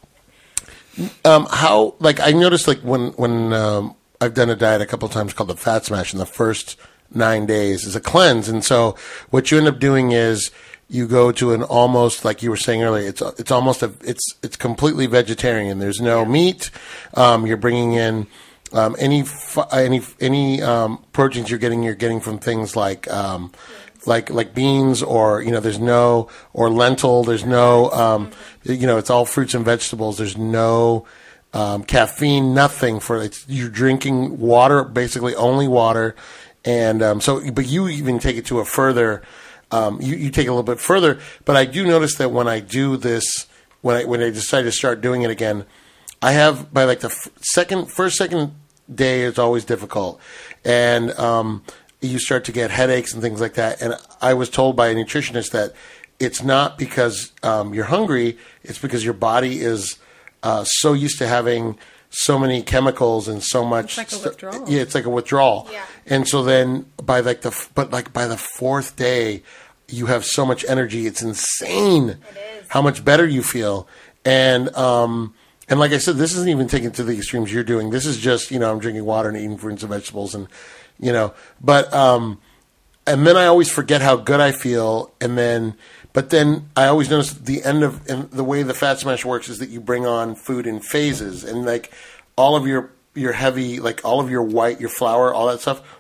um, how, like, I noticed, like, when, when um, I've done a diet a couple of times called the Fat Smash, and the first nine days is a cleanse, and so what you end up doing is, you go to an almost, like you were saying earlier, it's it's almost a it's it's completely vegetarian. There's no meat. Um, you're bringing in um, any any any um, proteins you're getting. You're getting from things like um, like like beans, or you know, there's no or lentil. There's no um, you know, it's all fruits and vegetables. There's no um, caffeine. Nothing for it's. You're drinking water, basically only water, and um, so. But you even take it to a further. Um, you, you take it a little bit further, but I do notice that when I do this, when I when I decide to start doing it again, I have by like the f- second, first, second day, it's always difficult, and um, you start to get headaches and things like that. And I was told by a nutritionist that it's not because um, you're hungry; it's because your body is uh, so used to having so many chemicals and so much. It's like a withdrawal. St- yeah, it's like a withdrawal. Yeah. And so then by like the but like by the fourth day, you have so much energy. It's insane. It is. How much better you feel. And um and like I said, this isn't even taken to the extremes you're doing. This is just, you know, I'm drinking water and eating fruits and vegetables, and you know, but um and then I always forget how good I feel, and then but then I always notice at the end of and the way the Fat Smash works is that you bring on food in phases, and like all of your your heavy, like all of your white, your flour, all that stuff,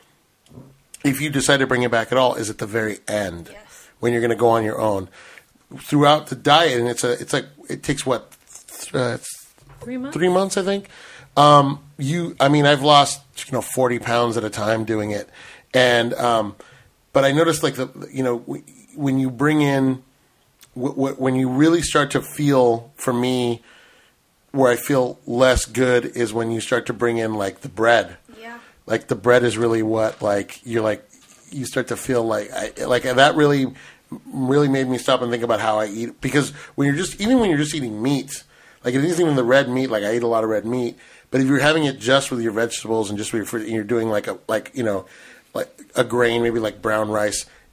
if you decide to bring it back at all, is at the very end. Yes. When you're going to go on your own. Throughout the diet, and it's a, it's like, it takes what, uh, it's Three months? Three months, I think. Um, you, I mean, I've lost, you know, forty pounds at a time doing it. And, um, but I noticed like the, you know, when you bring in, when you really start to feel, for me, where I feel less good is when you start to bring in like the bread. Yeah. Like the bread is really what, like, you're like, you start to feel like, I, like that really, really made me stop and think about how I eat. Because when you're just, even when you're just eating meat, like it isn't even the red meat, like I eat a lot of red meat, but if you're having it just with your vegetables and just with your fruit, and you're doing like a, like, you know, like a grain, maybe like brown rice,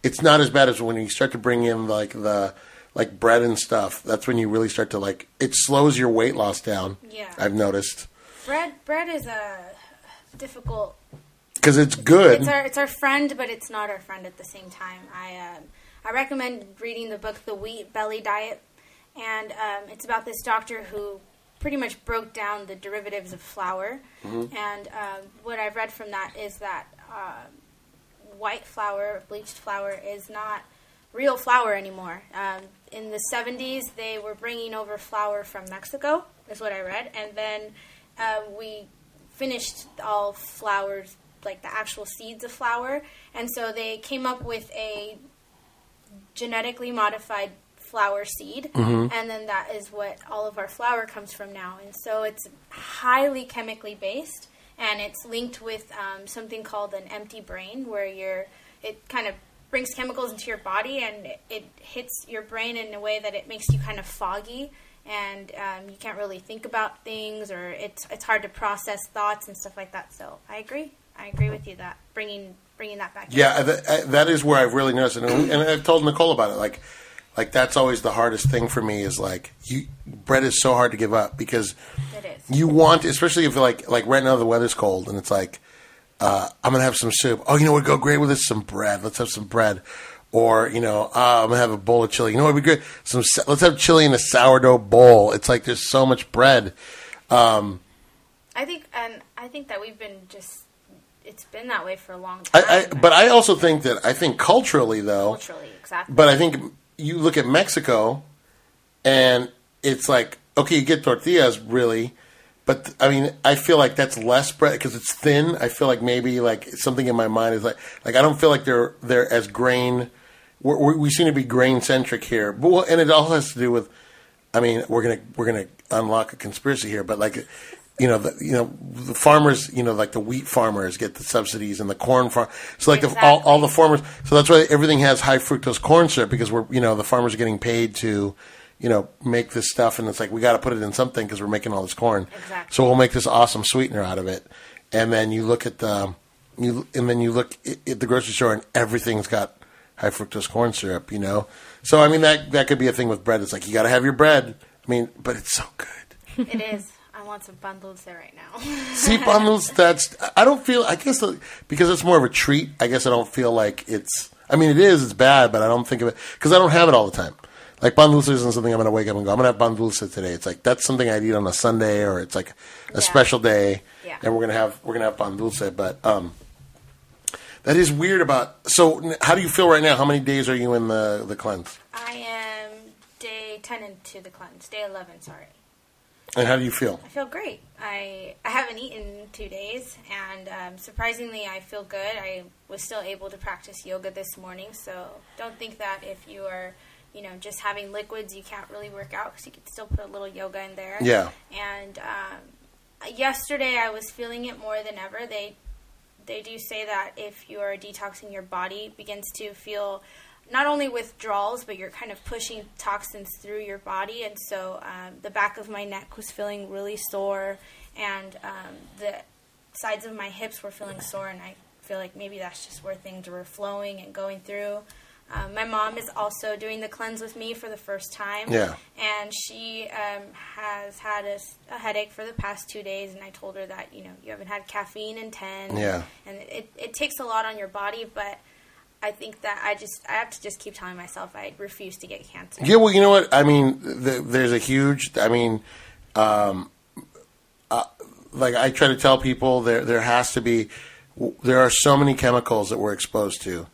it's not as bad as when you start to bring in like the like bread and stuff. That's when you really start to like it slows your weight loss down. Yeah, I've noticed. Bread bread is a difficult because it's good. It's our it's our friend, but it's not our friend at the same time. I um, I recommend reading the book The Wheat Belly Diet, and um, it's about this doctor who pretty much broke down the derivatives of flour. Mm-hmm. And um, what I've read from that is that uh, white flour, bleached flour, is not real flour anymore. Um, in the seventies, they were bringing over flour from Mexico, is what I read, and then uh, we finished all flours, like the actual seeds of flour, and so they came up with a genetically modified flour seed, mm-hmm. and then that is what all of our flour comes from now. And so it's highly chemically based, and it's linked with um, something called an empty brain, where you're it kind of brings chemicals into your body, and it, it hits your brain in a way that it makes you kind of foggy, and um, you can't really think about things, or it's it's hard to process thoughts and stuff like that. So I agree. I agree with you that bringing bringing that back. Yeah, that, that is where I've really noticed it, and, and I've told Nicole about it. Like, like that's always the hardest thing for me is like you bread is so hard to give up because it is. You want, especially if like like right now the weather's cold and it's like uh, I'm gonna have some soup. Oh, you know what would go great with this? Some bread. Let's have some bread. Or you know, uh, I'm gonna have a bowl of chili. You know what would be good? Some let's have chili in a sourdough bowl. It's like there's so much bread. Um, I think, and I think that we've been just. It's been that way for a long time. I, I, but I also think that, I think culturally, though. Culturally, exactly. But I think you look at Mexico, and it's like, okay, you get tortillas, really. But, I mean, I feel like that's less bread, because it's thin. I feel like maybe, like, something in my mind is like, like I don't feel like they're they're as grain, we're, we're, we seem to be grain-centric here. But, well, and it all has to do with, I mean, we're going to we're gonna unlock a conspiracy here, but, like... You know, the, you know, the farmers, you know, like the wheat farmers get the subsidies and the corn farm. So like exactly. the, all, all the farmers. So that's why everything has high fructose corn syrup because we're, you know, the farmers are getting paid to, you know, make this stuff. And it's like, we got to put it in something because we're making all this corn. Exactly. So we'll make this awesome sweetener out of it. And then you look at the, you, and then you look at the grocery store and everything's got high fructose corn syrup, you know? So, I mean, that, that could be a thing with bread. It's like, you got to have your bread. I mean, but it's so good. It is. I want some pan dulce right now. See, pan dulce, that's, I don't feel, I guess, because it's more of a treat, I guess I don't feel like it's, I mean, it is, it's bad, but I don't think of it, because I don't have it all the time. Like, pan dulce isn't something I'm going to wake up and go, I'm going to have pan dulce today. It's like, that's something I'd eat on a Sunday, or it's like a yeah. special day, yeah. and we're going to have, we're going to have pan dulce, but, um, that is weird about, so, how do you feel right now? How many days are you in the, the cleanse? I am day ten into the cleanse, day eleven, sorry. And how do you feel? I feel great. I I haven't eaten in two days, and um, surprisingly, I feel good. I was still able to practice yoga this morning, so don't think that if you are, you know, just having liquids, you can't really work out because you can still put a little yoga in there. Yeah. And um, yesterday, I was feeling it more than ever. They they do say that if you are detoxing, your body begins to feel not only withdrawals, but you're kind of pushing toxins through your body. And so um, the back of my neck was feeling really sore, and um, the sides of my hips were feeling sore, and I feel like maybe that's just where things were flowing and going through. Um, my mom is also doing the cleanse with me for the first time. Yeah. And she um, has had a, a headache for the past two days, and I told her that, you know, you haven't had caffeine in ten. Yeah. And it, it takes a lot on your body, but I think that I just I have to just keep telling myself I refuse to get cancer. Yeah, well, you know what? I mean, the, there's a huge. I mean, um, uh, like I try to tell people, there there has to be. There are so many chemicals that we're exposed to,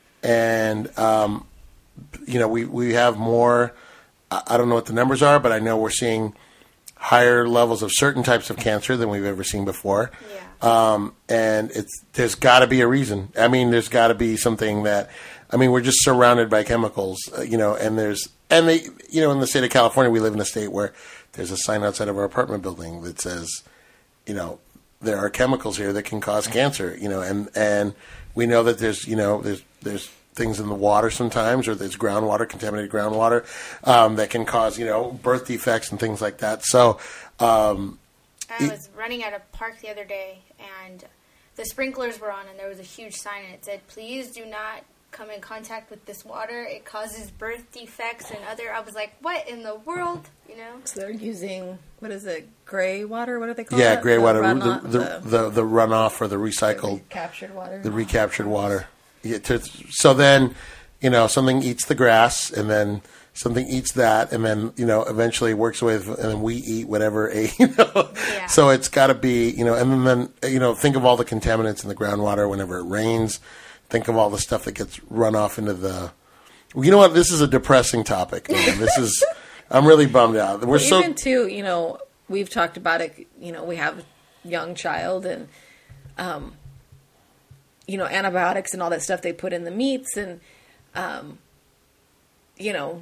and um, you know, we we have more. I don't know what the numbers are, but I know we're seeing higher levels of certain types of cancer than we've ever seen before. Yeah. Um, and it's there's got to be a reason. I mean, there's got to be something that. I mean, we're just surrounded by chemicals, uh, you know. And there's and they, you know, in the state of California, we live in a state where there's a sign outside of our apartment building that says, you know, there are chemicals here that can cause cancer, you know, and and we know that there's, you know, there's there's things in the water sometimes, or there's groundwater, contaminated groundwater, um, that can cause, you know, birth defects and things like that. So. Um, I was running at a park the other day, and the sprinklers were on, and there was a huge sign, and it said, "Please do not come in contact with this water, it causes birth defects and other. I was like, what in the world, you know? So they're using, what is it, gray water? What do they call Yeah, it? gray The water, runoff- the, the, the, the runoff or the recycled, recaptured water. the recaptured water. Yeah, to, so then, you know, something eats the grass, and then something eats that, and then, you know, eventually works with, and then we eat whatever, a, you know. Yeah. So it's got to be, you know, and then, you know, think of all the contaminants in the groundwater whenever it rains. Think of all the stuff that gets run off into the. You know what? This is a depressing topic. Man. This is. I'm really bummed out. We're Well, so. even too, you know, we've talked about it. You know, we have a young child, and um, you know, antibiotics and all that stuff they put in the meats, and um, you know,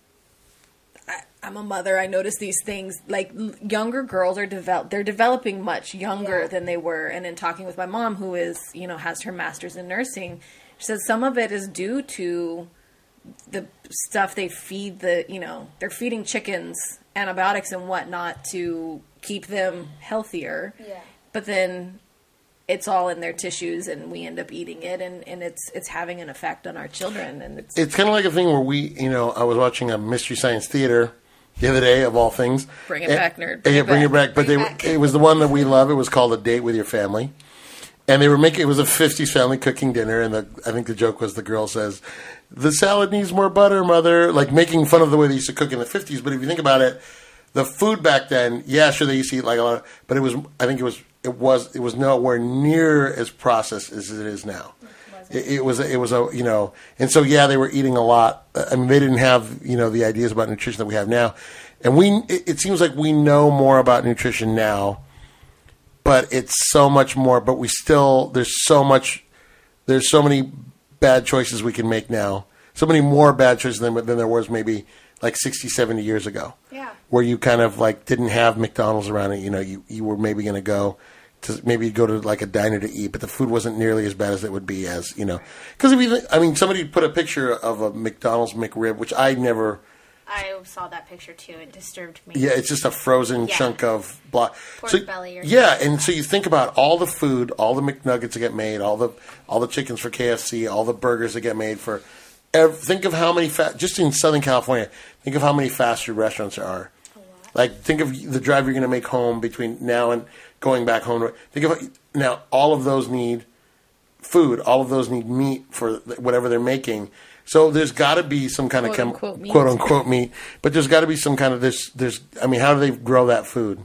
I, I'm a mother. I notice these things. Like l- younger girls are develop. They're developing much younger Yeah. than they were. And in talking with my mom, who is, you know, has her master's in nursing, she says some of it is due to the stuff they feed the, you know, they're feeding chickens antibiotics and whatnot to keep them healthier. Yeah. But then it's all in their tissues, and we end up eating it, and, and it's it's having an effect on our children. And it's It's kind of like a thing where we, you know, I was watching a Mystery Science Theater the other day, of all things. Bring it And- back, nerd. Bring, yeah, bring it back. But Bring they, it back. it was the one that we love. It was called A Date with Your Family. And they were making, it was a fifties family cooking dinner, and the, I think the joke was the girl says, "The salad needs more butter, mother," like making fun of the way they used to cook in the fifties. But if you think about it, the food back then, yeah, sure, they used to eat like a lot, of, but it was, I think it was, it was, it was nowhere near as processed as it is now. It, it was, it was a, you know, and so yeah, they were eating a lot. I mean, they didn't have, you know, the ideas about nutrition that we have now, and we, it, it seems like we know more about nutrition now. But it's so much more. But we still, there's so much, there's so many bad choices we can make now. So many more bad choices than, than there was maybe like sixty, seventy years ago. Yeah. Where you kind of like didn't have McDonald's around it. You know, you, you were maybe going to go to, maybe go to like a diner to eat, but the food wasn't nearly as bad as it would be as, you know. Because if you, think- I mean, somebody put a picture of a McDonald's McRib, which I never. I saw that picture too. It disturbed me. Yeah, it's just a frozen Yeah. chunk of blah. Pork so, belly or yeah, and so you think about all the food, all the McNuggets that get made, all the all the chickens for K F C, all the burgers that get made for. Ev- think of how many fa- just in Southern California. Think of how many fast food restaurants there are. Like, think of the drive you're going to make home between now and going back home. Think of now, all of those need food. All of those need meat for whatever they're making. So there's got to be some kind Quote, of unquote, chem- meat. quote unquote meat, but there's got to be some kind of this. There's, I mean, how do they grow that food?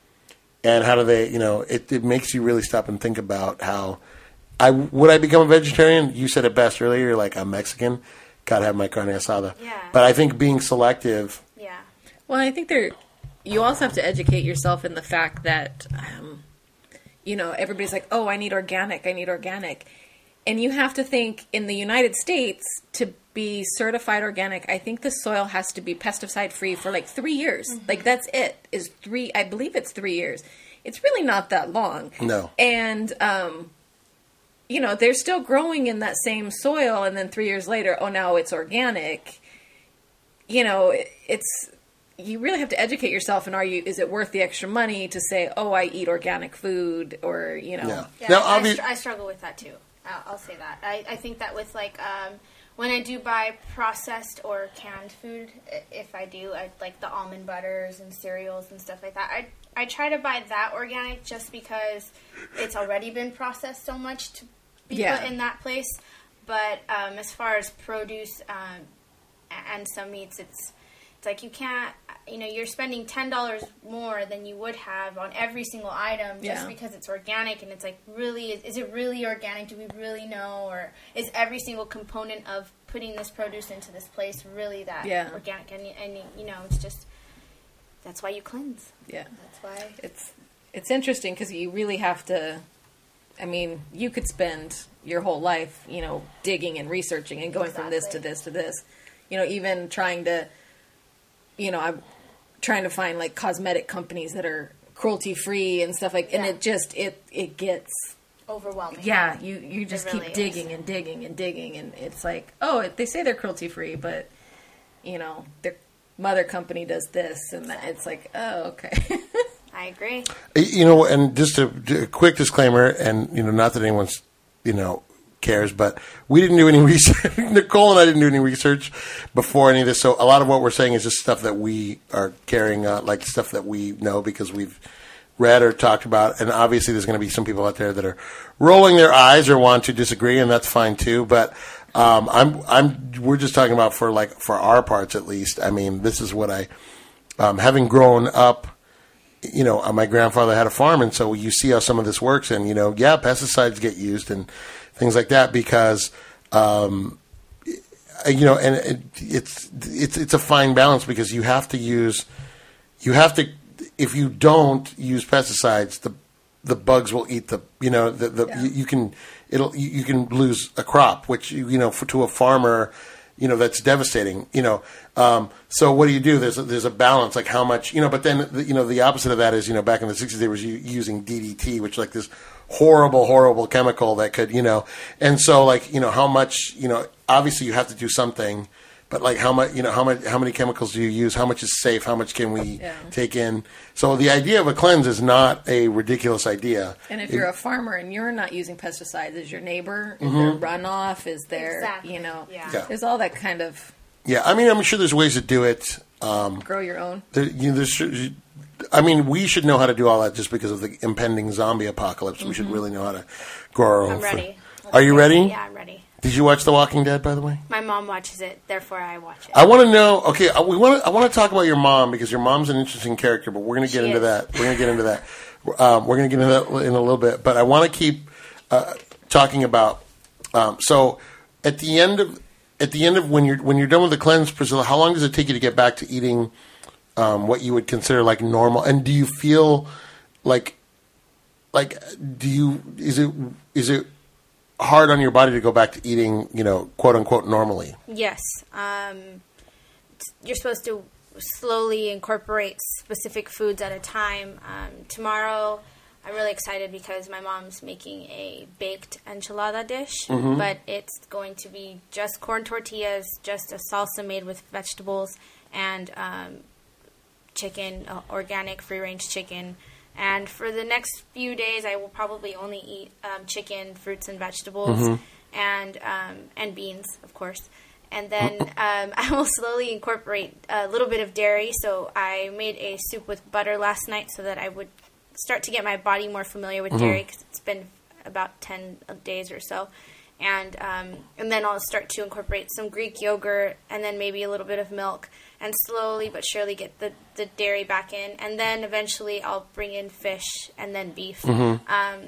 And how do they, you know, it, it makes you really stop and think about how. I would I become a vegetarian? You said it best earlier. You're like, I'm Mexican, gotta have my carne asada. Yeah. But I think being selective. Yeah. Well, I think there, you also have to educate yourself in the fact that, um, you know, everybody's like, oh, I need organic, I need organic. And you have to think in the United States, to be certified organic, I think the soil has to be pesticide free for like three years. Mm-hmm. Like that's it, is three, I believe it's three years. It's really not that long. No. And, um, you know, they're still growing in that same soil, and then three years later, oh, now it's organic. You know, it, it's, you really have to educate yourself, and are you, is it worth the extra money to say, oh, I eat organic food, or, you know. Yeah. Yeah, Now, I, obvi- str- I struggle with that too. I'll, I'll say that. I, I think that with like um, when I do buy processed or canned food, i- if I do, I like the almond butters and cereals and stuff like that. I I try to buy that organic just because it's already been processed so much to be Yeah. put in that place. But um, as far as produce um, a- and some meats, it's it's like you can't. You know, you're spending ten dollars more than you would have on every single item just Yeah. because it's organic, and it's like, really, is, is it really organic? Do we really know? Or is every single component of putting this produce into this place really that Yeah. organic? And, and, you know, it's just, that's why you cleanse. Yeah. That's why. It's, it's interesting because you really have to, I mean, you could spend your whole life, you know, digging and researching and going from this to Exactly. this to this. You know, even trying to, you know, I'm trying to find like cosmetic companies that are cruelty free and stuff like, and Yeah. it just, it, it gets, Overwhelming. yeah, you, you just really keep is. digging and digging and digging. And it's like, oh, they say they're cruelty free, but, you know, their mother company does this. And that, it's like, oh, okay. I agree. You know, and just a, a quick disclaimer, and, you know, not that anyone's, you know, cares, but we didn't do any research. Nicole and I didn't do any research before any of this, so a lot of what we're saying is just stuff that we are carrying on, like stuff that we know because we've read or talked about, and obviously there's going to be some people out there that are rolling their eyes or want to disagree, and that's fine too, but um, I'm, I'm, we're just talking about for like, for our parts at least. I mean, this is what I, um, having grown up, you know, my grandfather had a farm, and so you see how some of this works, and, you know, yeah, pesticides get used and things like that because, um, you know, and it, it's, it's, it's a fine balance because you have to use, you have to, if you don't use pesticides, the, the bugs will eat the, you know, the, the, Yeah. you, you can, it'll, you, you can lose a crop, which, you know, for, to a farmer, you know, that's devastating, you know. Um, so what do you do? There's a, there's a balance, like how much, you know, but then, the, you know, the opposite of that is, you know, back in the sixties, they were u- using D D T, which like this horrible, horrible chemical that could, you know, and so like, you know, how much, you know, obviously you have to do something, but like how much, you know, how much, how many chemicals do you use? How much is safe? How much can we Yeah. take in? So the idea of a cleanse is not a ridiculous idea. And if It- you're a farmer and you're not using pesticides, is your neighbor, is Mm-hmm. there runoff, is there, Exactly. you know, Yeah. Yeah. there's all that kind of yeah, I mean, I'm sure there's ways to do it. Um, grow your own. There, you know, there's, I mean, we should know how to do all that just because of the impending zombie apocalypse. We should really know how to grow our own I'm ready. food. Are you ready? Yeah, I'm ready. Did you watch The Walking Dead, by the way? My mom watches it, therefore I watch it. I want to know. Okay, I- we want to. I want to talk about your mom because your mom's an interesting character. But we're going to get She into is. that. We're going to get into that. Um, we're going to get into that in a little bit. But I want to keep uh, talking about. Um, so, at the end of at the end of when you're when you're done with the cleanse, Priscilla, how long does it take you to get back to eating um, what you would consider like normal? And do you feel like like do you is it is it hard on your body to go back to eating, you know, quote unquote normally? Yes. Um, t- you're supposed to slowly incorporate specific foods at a time. Um, tomorrow, I'm really excited because my mom's making a baked enchilada dish, but it's going to be just corn tortillas, just a salsa made with vegetables, and um, chicken, uh, organic free-range chicken. And for the next few days, I will probably only eat um, chicken, fruits, and vegetables, and um, and beans, of course. And then um, I will slowly incorporate a little bit of dairy. So I made a soup with butter last night so that I would start to get my body more familiar with dairy because it's been about ten days or so. And um, and then I'll start to incorporate some Greek yogurt and then maybe a little bit of milk and slowly but surely get the, the dairy back in. And then eventually I'll bring in fish and then beef. Um,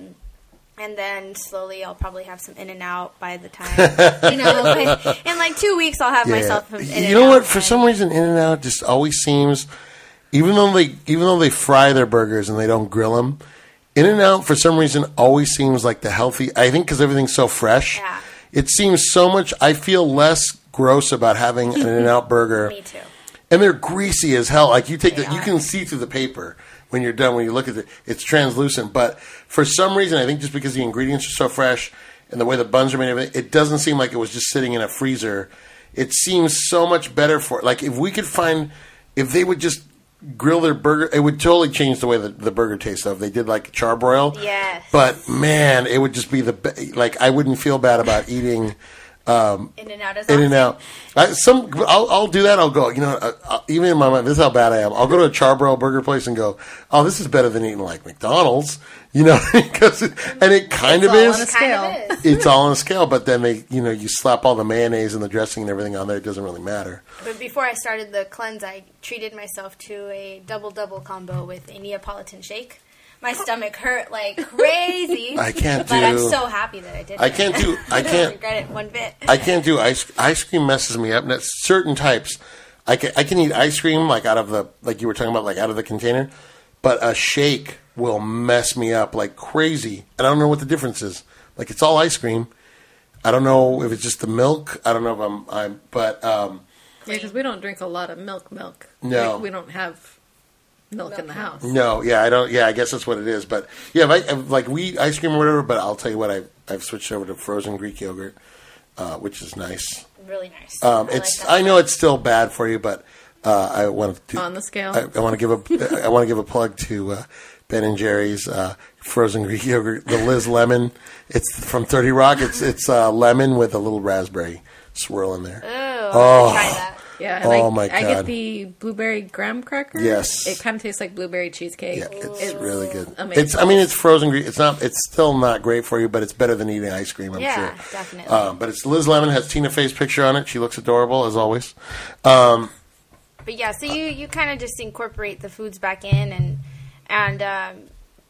and then slowly I'll probably have some In-N-Out by the time, you know, like, in like two weeks I'll have myself some In-N-Out. You know what? For and- some reason, In-N-Out just always seems, even though they even though they fry their burgers and they don't grill them, In-N-Out for some reason always seems like the healthy. I think because everything's so fresh, Yeah. it seems so much. I feel less gross about having an In-N-Out burger. Me too. And they're greasy as hell. Like you take They the, you are. can see through the paper when you're done. When you look at it, it's translucent. But for some reason, I think just because the ingredients are so fresh and the way the buns are made, it, it doesn't seem like it was just sitting in a freezer. It seems so much better for like if we could find if they would just grill their burger, it would totally change the way the, the burger tastes. Though if they did like charbroil, Yes. But man, it would just be the be- like I wouldn't feel bad about eating. In-N-Out is In and awesome. out. I, some I'll, I'll do that. I'll go. You know, uh, uh, even in my mind, this is how bad I am. I'll go to a charbroil burger place and go, "Oh, this is better than eating like McDonald's." You know, because it, and it kind It's of all on a is. Kind scale. of is. It's all on a scale, but then they, you know, you slap all the mayonnaise and the dressing and everything on there. It doesn't really matter. But before I started the cleanse, I treated myself to a double-double combo with a Neapolitan shake. My stomach hurt like crazy. I can't But I'm do- so happy that I did it. I can't do- I don't can't- regret it one bit. I can't do ice. Ice cream messes me up. Now, certain types, I can I can eat ice cream like out of the like you were talking about like out of the container, but a shake will mess me up like crazy, and I don't know what the difference is. Like it's all ice cream. I don't know if it's just the milk. I don't know if I'm. I'm. But um, Yeah, because we don't drink a lot of milk. Milk. No. Like, we don't have milk in the house. no, yeah, I don't. Yeah, I guess that's what it is. But yeah, if I, if, like we eat ice cream or whatever. But I'll tell you what, I I've switched over to frozen Greek yogurt, uh, which is nice. Really nice. Um, I it's like that. I know it's still bad for you, but Uh, I want to on the scale. I, I want to give a I want to give a plug to uh, Ben and Jerry's uh, frozen Greek yogurt, the Liz Lemon. It's from thirty Rock. It's it's uh, lemon with a little raspberry swirl in there. Ooh, Oh. try that. Yeah, and Oh, I, my I get God. the blueberry graham cracker. Yes. It kind of tastes like blueberry cheesecake. Yeah, it's really good. amazing. It's I mean it's frozen Greek. It's not. It's still not great for you, but it's better than eating ice cream. I'm Yeah, sure. definitely. Um, but it's Liz Lemon, has Tina Fey's picture on it. She looks adorable as always. Um, But yeah, so you, you kind of just incorporate the foods back in, and and um,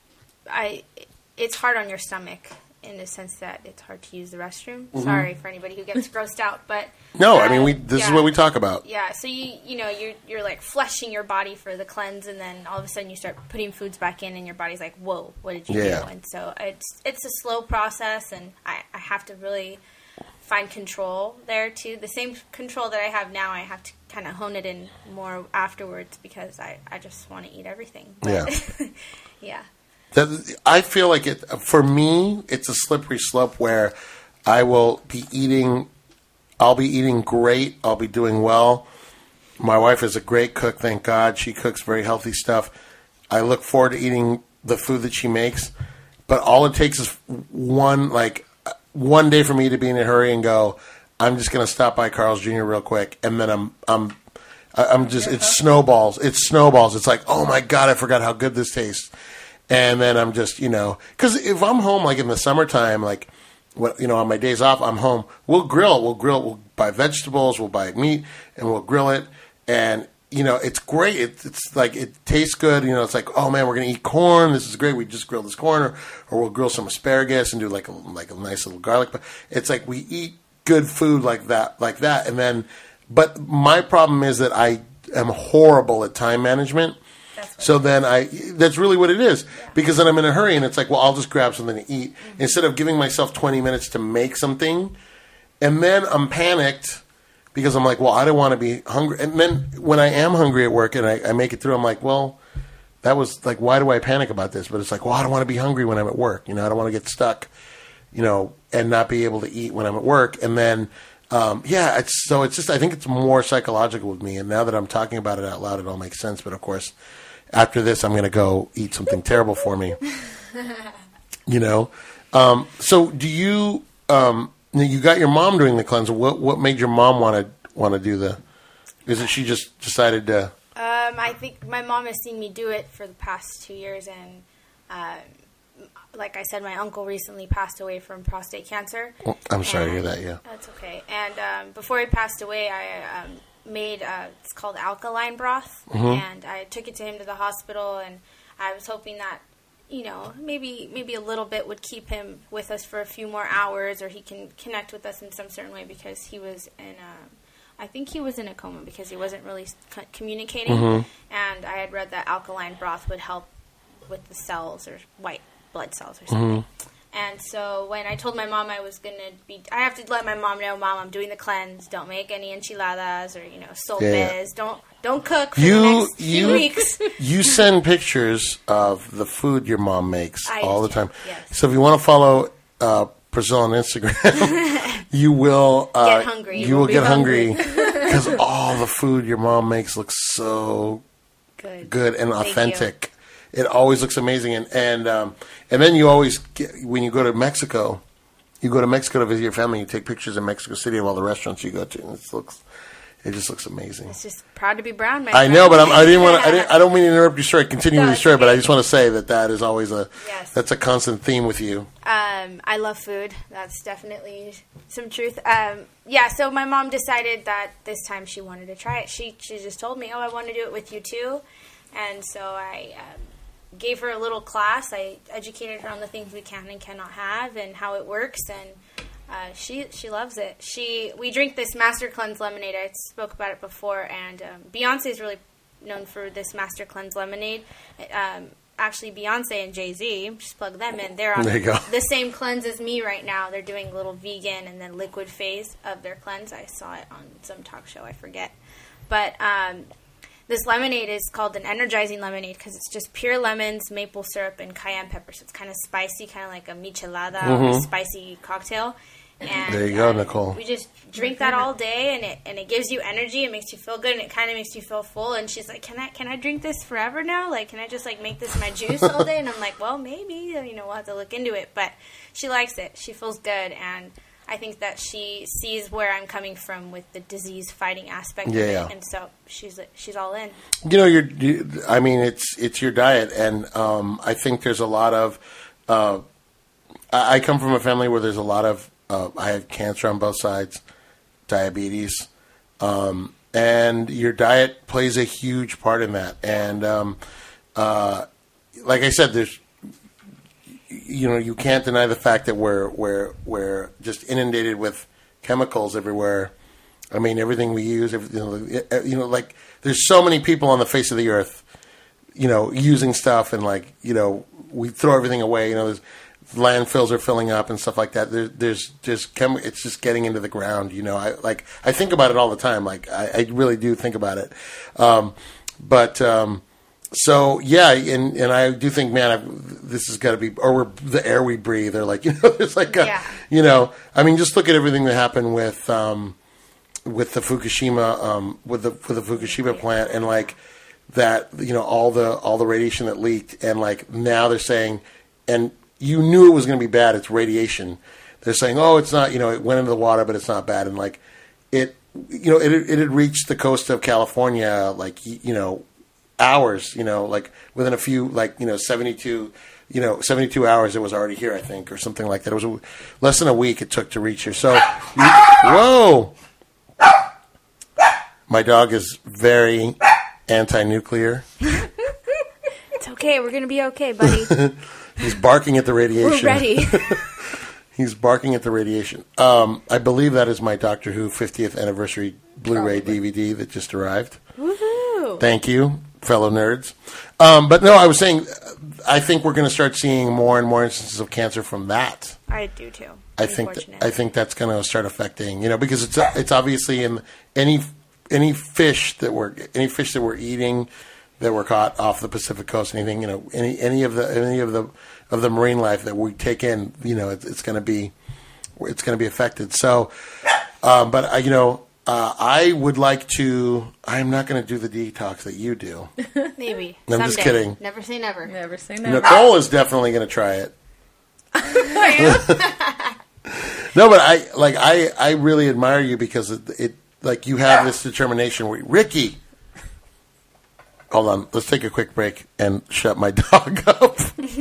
I it's hard on your stomach in the sense that it's hard to use the restroom. Sorry for anybody who gets grossed out, but no, I uh, mean we. This is yeah. what we talk about. Yeah, so you you know you're you're like fleshing your body for the cleanse, and then all of a sudden you start putting foods back in, and your body's like, whoa, what did you Yeah. do? And so it's it's a slow process, and I, I have to really find control there too. The same control that I have now, I have to kind of hone it in more afterwards because I, I just want to eat everything. But, yeah. That, I feel like it for me. It's a slippery slope where I will be eating. I'll be eating great. I'll be doing well. My wife is a great cook. Thank God, she cooks very healthy stuff. I look forward to eating the food that she makes. But all it takes is one like one day for me to be in a hurry and go, I'm just going to stop by Carl's Junior real quick, and then I'm I'm I'm just it's snowballs. It's snowballs. It's like, oh my God, I forgot how good this tastes. And then I'm just, you know, because if I'm home, like in the summertime, like, what you know, on my days off, I'm home. We'll grill. We'll grill. We'll buy vegetables. We'll buy meat, and we'll grill it. And you know, it's great. It, it's like it tastes good. You know, it's like, oh man, we're gonna eat corn. This is great. We just grilled this corn, or, or we'll grill some asparagus and do like a like a nice little garlic. But it's like we eat good food like that, like that. And then, but my problem is that I am horrible at time management. So then I, that's really what it is. Yeah. Because then I'm in a hurry and it's like, well, I'll just grab something to eat mm-hmm. instead of giving myself twenty minutes to make something. And then I'm panicked because I'm like, well, I don't want to be hungry. And then when I am hungry at work and I, I make it through, I'm like, well, that was like, why do I panic about this? But it's like, well, I don't want to be hungry when I'm at work. You know, I don't want to get stuck, you know, and not be able to eat when I'm at work. And then, um, yeah, it's, so it's just, I think it's more psychological with me. And now that I'm talking about it out loud, it all makes sense. But of course, after this, I'm going to go eat something terrible for me. You know? Um, so do you, um, you got your mom doing the cleanse. What what made your mom want to want to do the, is it she just decided to? Um, I think my mom has seen me do it for the past two years. And uh, like I said, my uncle recently passed away from prostate cancer. Oh, I'm sorry and, to hear that, yeah. That's okay. And um, before he passed away, I... Um, made uh, it's called alkaline broth, mm-hmm. and I took it to him to the hospital, and I was hoping that, you know, maybe maybe a little bit would keep him with us for a few more hours, or he can connect with us in some certain way, because he was in a, I think he was in a coma because he wasn't really co- communicating, mm-hmm. and I had read that alkaline broth would help with the cells or white blood cells or something. Mm-hmm. And so when I told my mom I was going to be, I have to let my mom know, Mom, I'm doing the cleanse. Don't make any enchiladas or, you know, sopes. Yeah. Don't don't cook for you, the next you, few weeks. You send pictures of the food your mom makes I all do, the time. Yes. So if you want to follow uh, Priscilla on Instagram, you will uh, get hungry. You, you will be get hungry because all the food your mom makes looks so good, good and authentic. It always looks amazing, and and um, and then you always get, when you go to Mexico, you go to Mexico to visit your family. You take pictures in Mexico City of all the restaurants you go to, and it looks, it just looks amazing. It's just proud to be brown, my I friend. know, but I'm, I didn't want to. I, didn't, I don't mean to interrupt your story. Continue No, with your story, okay. but I just want to say that that is always a yes. that's a constant theme with you. Um, I love food. That's definitely some truth. Um, yeah, so my mom decided that this time she wanted to try it. She she just told me, "Oh, I want to do it with you too," and so I. Um, gave her a little class. I educated her on the things we can and cannot have and how it works, and uh, she she loves it. She we drink this Master Cleanse lemonade. I spoke about it before, and um, Beyonce is really known for this Master Cleanse lemonade. Um, actually, Beyonce and Jay-Z, just plug them in. They're on there you go. the same cleanse as me right now. They're doing a little vegan and then liquid phase of their cleanse. I saw it on some talk show. I forget, but. Um, This lemonade is called an energizing lemonade because it's just pure lemons, maple syrup, and cayenne pepper. So it's kind of spicy, kind of like a michelada mm-hmm. or a spicy cocktail. And, There you go, uh, Nicole. We just drink that all day, and it and it gives you energy. It makes you feel good, and it kind of makes you feel full. And she's like, "Can I can I drink this forever now? Like, can I just like make this my juice all day?" And I'm like, "Well, maybe. You know, we'll have to look into it." But she likes it. She feels good, and I think that she sees where I'm coming from with the disease fighting aspect Yeah, of it, yeah. and so she's she's all in. You know, you're. You, I mean, it's it's your diet, and um, I think there's a lot of. Uh, I, I come from a family where there's a lot of. Uh, I have cancer on both sides, diabetes, um, and your diet plays a huge part in that. And um, uh, like I said, there's. You know, you can't deny the fact that we're we're we're just inundated with chemicals everywhere. I mean, everything we use, every, you know, you know, like there's so many people on the face of the earth, you know, using stuff, and like, you know, we throw everything away. You know, there's, landfills are filling up and stuff like that. There, there's just chem- it's just getting into the ground. You know, I like I think about it all the time. Like I, I really do think about it. Um, but um, so yeah, and and I do think, man, I've, this has got to be, or we're, the air we breathe, or like, you know, there's like a, Yeah. you know, I mean, just look at everything that happened with. Um, with the Fukushima, um, with the with the Fukushima plant, and like that, you know, all the all the radiation that leaked, and like now they're saying, and you knew it was going to be bad. It's radiation. They're saying, oh, it's not. You know, it went into the water, but it's not bad. And like it, you know, it it had reached the coast of California, like you know, hours. You know, like within a few, like you know, seventy two. You know, seventy-two hours, it was already here, I think, or something like that. It was a, less than a week it took to reach here. So, you, whoa. My dog is very anti-nuclear. It's okay. We're gonna be okay, buddy. He's barking at the radiation. We're ready. He's barking at the radiation. Um, I believe that is my Doctor Who fiftieth anniversary Blu-ray Probably. D V D that just arrived. Woohoo! Thank you, fellow nerds. Um, but no, I was saying, I think we're going to start seeing more and more instances of cancer from that. I do too. I think th- Unfortunate. I think that's going to start affecting, you know, because it's it's obviously in any any fish that we're any fish that we're eating that were caught off the Pacific coast, anything, you know, any any of the any of the of the marine life that we take in, you know, it's, it's going to be it's going to be affected. So, um, but I, you know, uh, I would like to. I'm not going to do the detox that you do. Maybe. I'm Someday. just kidding. Never say never. Never say never. Nicole is definitely going to try it. No, but I like I, I really admire you because it, it like you have this determination. Where, Ricky, hold on, let's take a quick break and shut my dog up.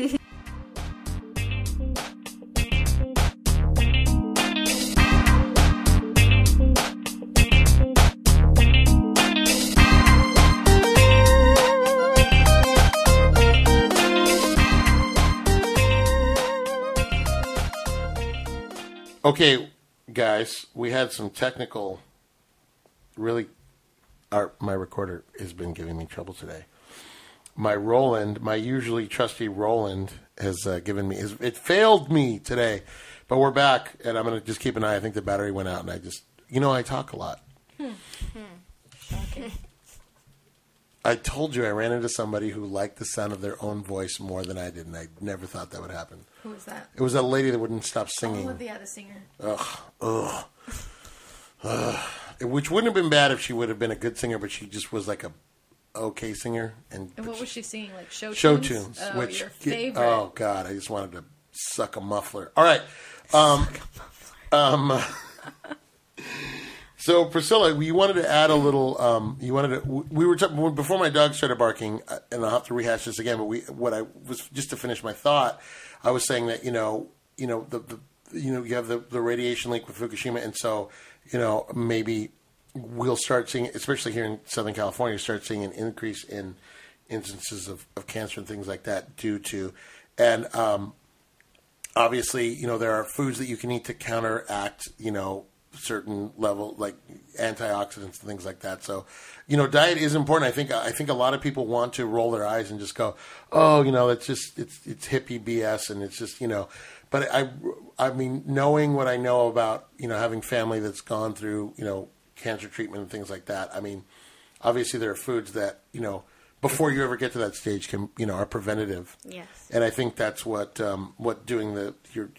Okay, guys, we had some technical. Really, our my recorder has been giving me trouble today. My Roland, my usually trusty Roland, has uh, given me. Has, it failed me today, but we're back, and I'm going to just keep an eye. I think the battery went out, and I just, you know, I talk a lot. Shocking. I told you I ran into somebody who liked the sound of their own voice more than I did, and I never thought that would happen. Who was that? It was a lady that wouldn't stop singing. Oh, yeah, the singer. Ugh, ugh, ugh. Which wouldn't have been bad if she would have been a good singer, but she just was like a okay singer. And, And but what was she singing? Like show show tunes? tunes, Oh, which your get- favorite. oh god, I just wanted to suck a muffler. All right, um, um, so Priscilla, you wanted to add a little. Um, you wanted to. We were talking before my dog started barking, uh, and I'll have to rehash this again. But we, what I was just to finish my thought, I was saying that you know, you know the, the you know you have the, the radiation leak with Fukushima, and so you know maybe we'll start seeing, especially here in Southern California, start seeing an increase in instances of, of cancer and things like that due to, and um, obviously, you know, there are foods that you can eat to counteract, you know, certain level, like antioxidants and things like that. So, you know, diet is important. I think, I think a lot of people want to roll their eyes and just go, oh, you know, it's just, it's, it's hippie B S. And it's just, you know, but I, I mean, knowing what I know about, you know, having family that's gone through, you know, cancer treatment and things like that. I mean, obviously there are foods that, you know, before you ever get to that stage can, you know, are preventative. Yes. And I think that's what, um, what doing the, your, your,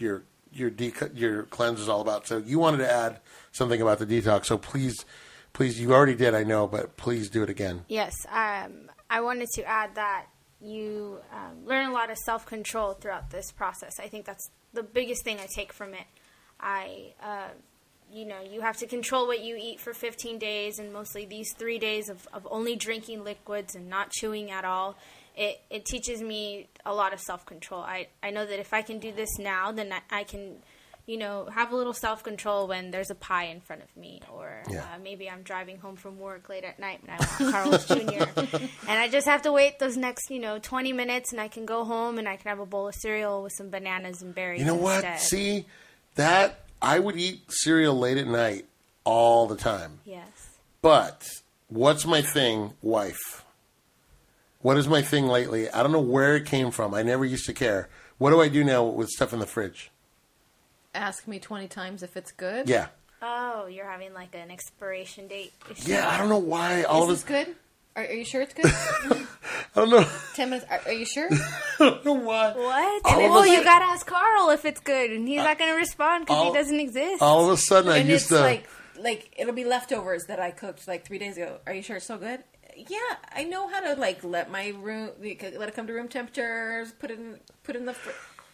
your de- your cleanse is all about. So you wanted to add something about the detox. So please, please, you already did, I know, but please do it again. Yes, um, I wanted to add that you um, learn a lot of self-control throughout this process. I think that's the biggest thing I take from it. I, uh, you know, you have to control what you eat for fifteen days, and mostly these three days of, of only drinking liquids and not chewing at all. It, it teaches me a lot of self-control. I, I know that if I can do this now, then I, I can, you know, have a little self-control when there's a pie in front of me, or Yeah. uh, maybe I'm driving home from work late at night and I want Carl's Junior And I just have to wait those next, you know, twenty minutes, and I can go home and I can have a bowl of cereal with some bananas and berries You know what? instead. See, that, I would eat cereal late at night all the time. Yes. But what's my thing, wife? What is my thing lately? I don't know where it came from. I never used to care. What do I do now with stuff in the fridge? Ask me twenty times if it's good. Yeah. Oh, you're having like an expiration date issue. Yeah, I don't know why all Is of this us. good? Are, are you sure it's good? I don't know. Ten minutes. Are, are you sure? I don't know why. What? All of Well, a you sudden- gotta ask Carl if it's good, and he's not gonna respond because he all- doesn't exist. All of a sudden, I And used it's to. like, like it'll be leftovers that I cooked like three days ago. Are you sure it's so good? Yeah, I know how to like let my room, let it come to room temperature. Put it in, put it in the. Fr-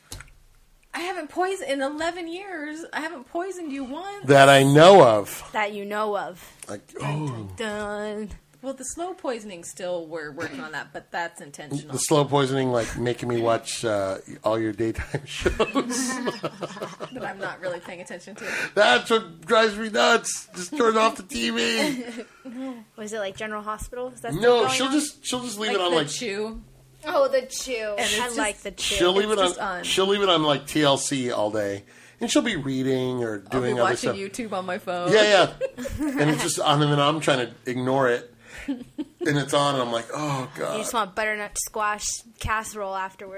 I haven't poisoned in eleven years. I haven't poisoned you once. that I know of. That you know of. Like, oh, Done. Well, the slow poisoning still we're working on that, but that's intentional. the slow poisoning, like making me watch uh, all your daytime shows. That I'm not really paying attention to. That's what drives me nuts. Just turn off the T V. Was it like General Hospital? Is that still No, going she'll on? just she'll just leave Like it on the like chew. Oh, the chew. it's I just- like the chew. she'll leave It's it on, just on. she'll leave it on like T L C all day, and she'll be reading or I'll be doing other watching stuff. YouTube on my phone. Yeah, yeah, and it's just on, and then I'm trying to ignore it, and it's on, and I'm like, oh You god. just want butternut squash casserole afterwards.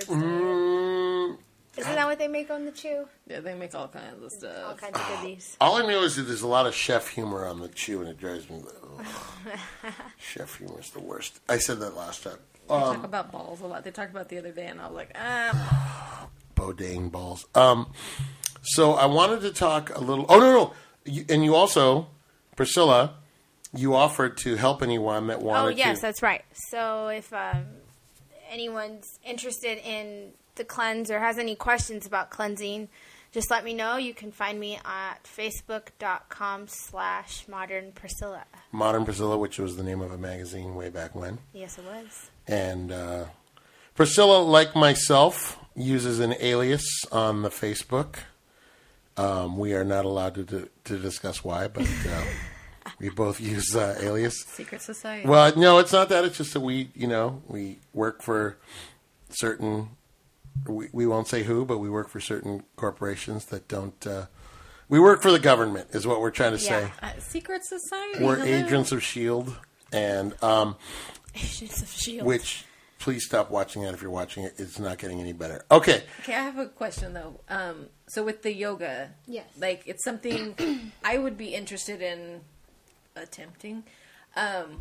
Mm, Isn't that what they make on the chew? Yeah, they make all kinds of All stuff. kinds of goodies. all I know is that there's a lot of chef humor on the chew, and it drives me. Oh, chef humor is the worst. I said that last time. They Um, talk about balls a lot. They talked about the other day, and I was like, ah. Bodang balls. Um, so I wanted to talk a little. Oh no, no, you, and you also, Priscilla, you offered to help anyone that Oh, wanted yes, to. that's right. So if um, anyone's interested in the cleanse or has any questions about cleansing, just let me know. You can find me at facebook.com slash modern Priscilla. Modern Priscilla, which was the name of a magazine way back when. Yes, it was. And uh, Priscilla, like myself, uses an alias on the Facebook. Um, we are not allowed to to, to discuss why, but uh, we both use uh, alias. Secret Society. Well, no, it's not that. It's just that we, you know, we work for certain. We, we won't say who, but we work for certain corporations that don't. Uh, we work for the government, is what we're trying to Yeah. say. Uh, Secret Society. We're hello? agents of Shield, and um, Agents of S H I E L D. which please stop watching that if you're watching it. It's not getting any better. Okay, Okay, I have a question though. Um, so with the yoga, Yes. like it's something I would be interested in attempting. Um,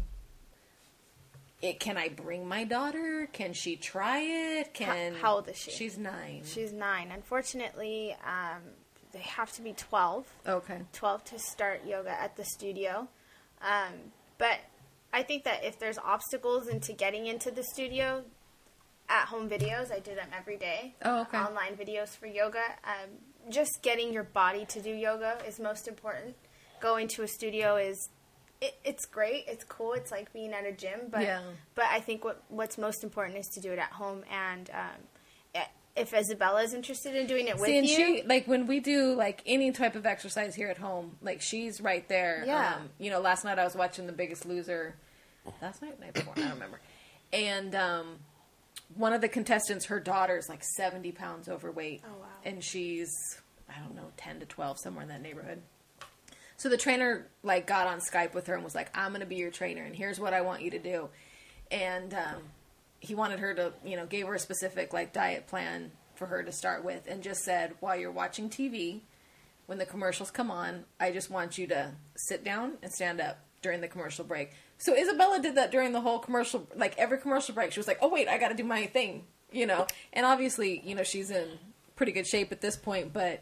it can I bring my daughter? Can she try it? Can How- how old is she? She's nine. She's nine. Unfortunately, um, they have to be twelve. Okay. twelve to start yoga at the studio. Um, but I think that if there's obstacles into getting into the studio, at home videos, I do them every day. Oh, okay. Online videos for yoga. Um, just getting your body to do yoga is most important. Going to a studio is, it, it's great. It's cool. It's like being at a gym. But Yeah. but I think what what's most important is to do it at home. And um, if Isabella is interested in doing it with See, and you, she like when we do like any type of exercise here at home, like she's right there. Yeah. Um, you know, last night I was watching The Biggest Loser. Last night, night before, I don't remember. And um, one of the contestants, her daughter's like seventy pounds overweight. Oh, wow. And she's, I don't know, ten to twelve, somewhere in that neighborhood. So the trainer like got on Skype with her and was like, I'm going to be your trainer and here's what I want you to do. And um, he wanted her to, you know, gave her a specific like diet plan for her to start with and just said, while you're watching T V, when the commercials come on, I just want you to sit down and stand up during the commercial break. So Isabella did that during the whole commercial, like every commercial break. She was like, oh, wait, I got to do my thing, you know. And obviously, you know, she's in pretty good shape at this point, but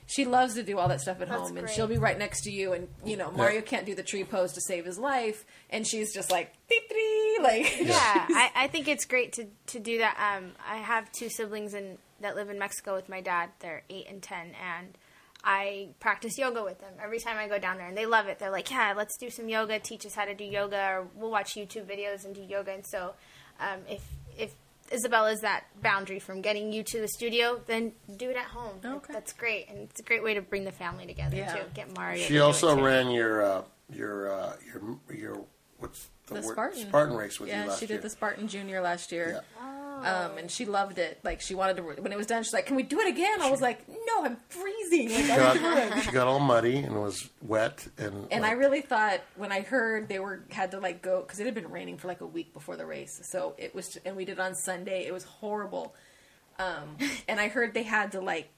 she loves to do all that stuff at That's home, and great. she'll be right next to you, and you know Mario can't do the tree pose to save his life, and she's just like dee, dee, like Yeah, I, I think it's great to, to do that. Um, I have two siblings in, that live in Mexico with my dad. They're eight and ten, and I practice yoga with them every time I go down there, and they love it. They're like, yeah, let's do some yoga, teach us how to do yoga, or we'll watch YouTube videos and do yoga. And so um, if if Isabella is that boundary from getting you to the studio, then do it at home. Okay. That's great, and it's a great way to bring the family together, Yeah. too. Get Mario to She do also it, too. ran your uh, your uh, your your what's the, the word? Spartan Spartan race with yeah, you last she did year. the Spartan Junior last year. Yeah. Um, and she loved it. Like she wanted to. When it was done, she's like, "Can we do it again?" I was like, "No, I'm freezing." Like, I don't do it. Got, she got all muddy and was wet and. And like, I really thought when I heard they were had to like go because it had been raining for like a week before the race, so it was. And we did it on Sunday. It was horrible. Um, and I heard they had to like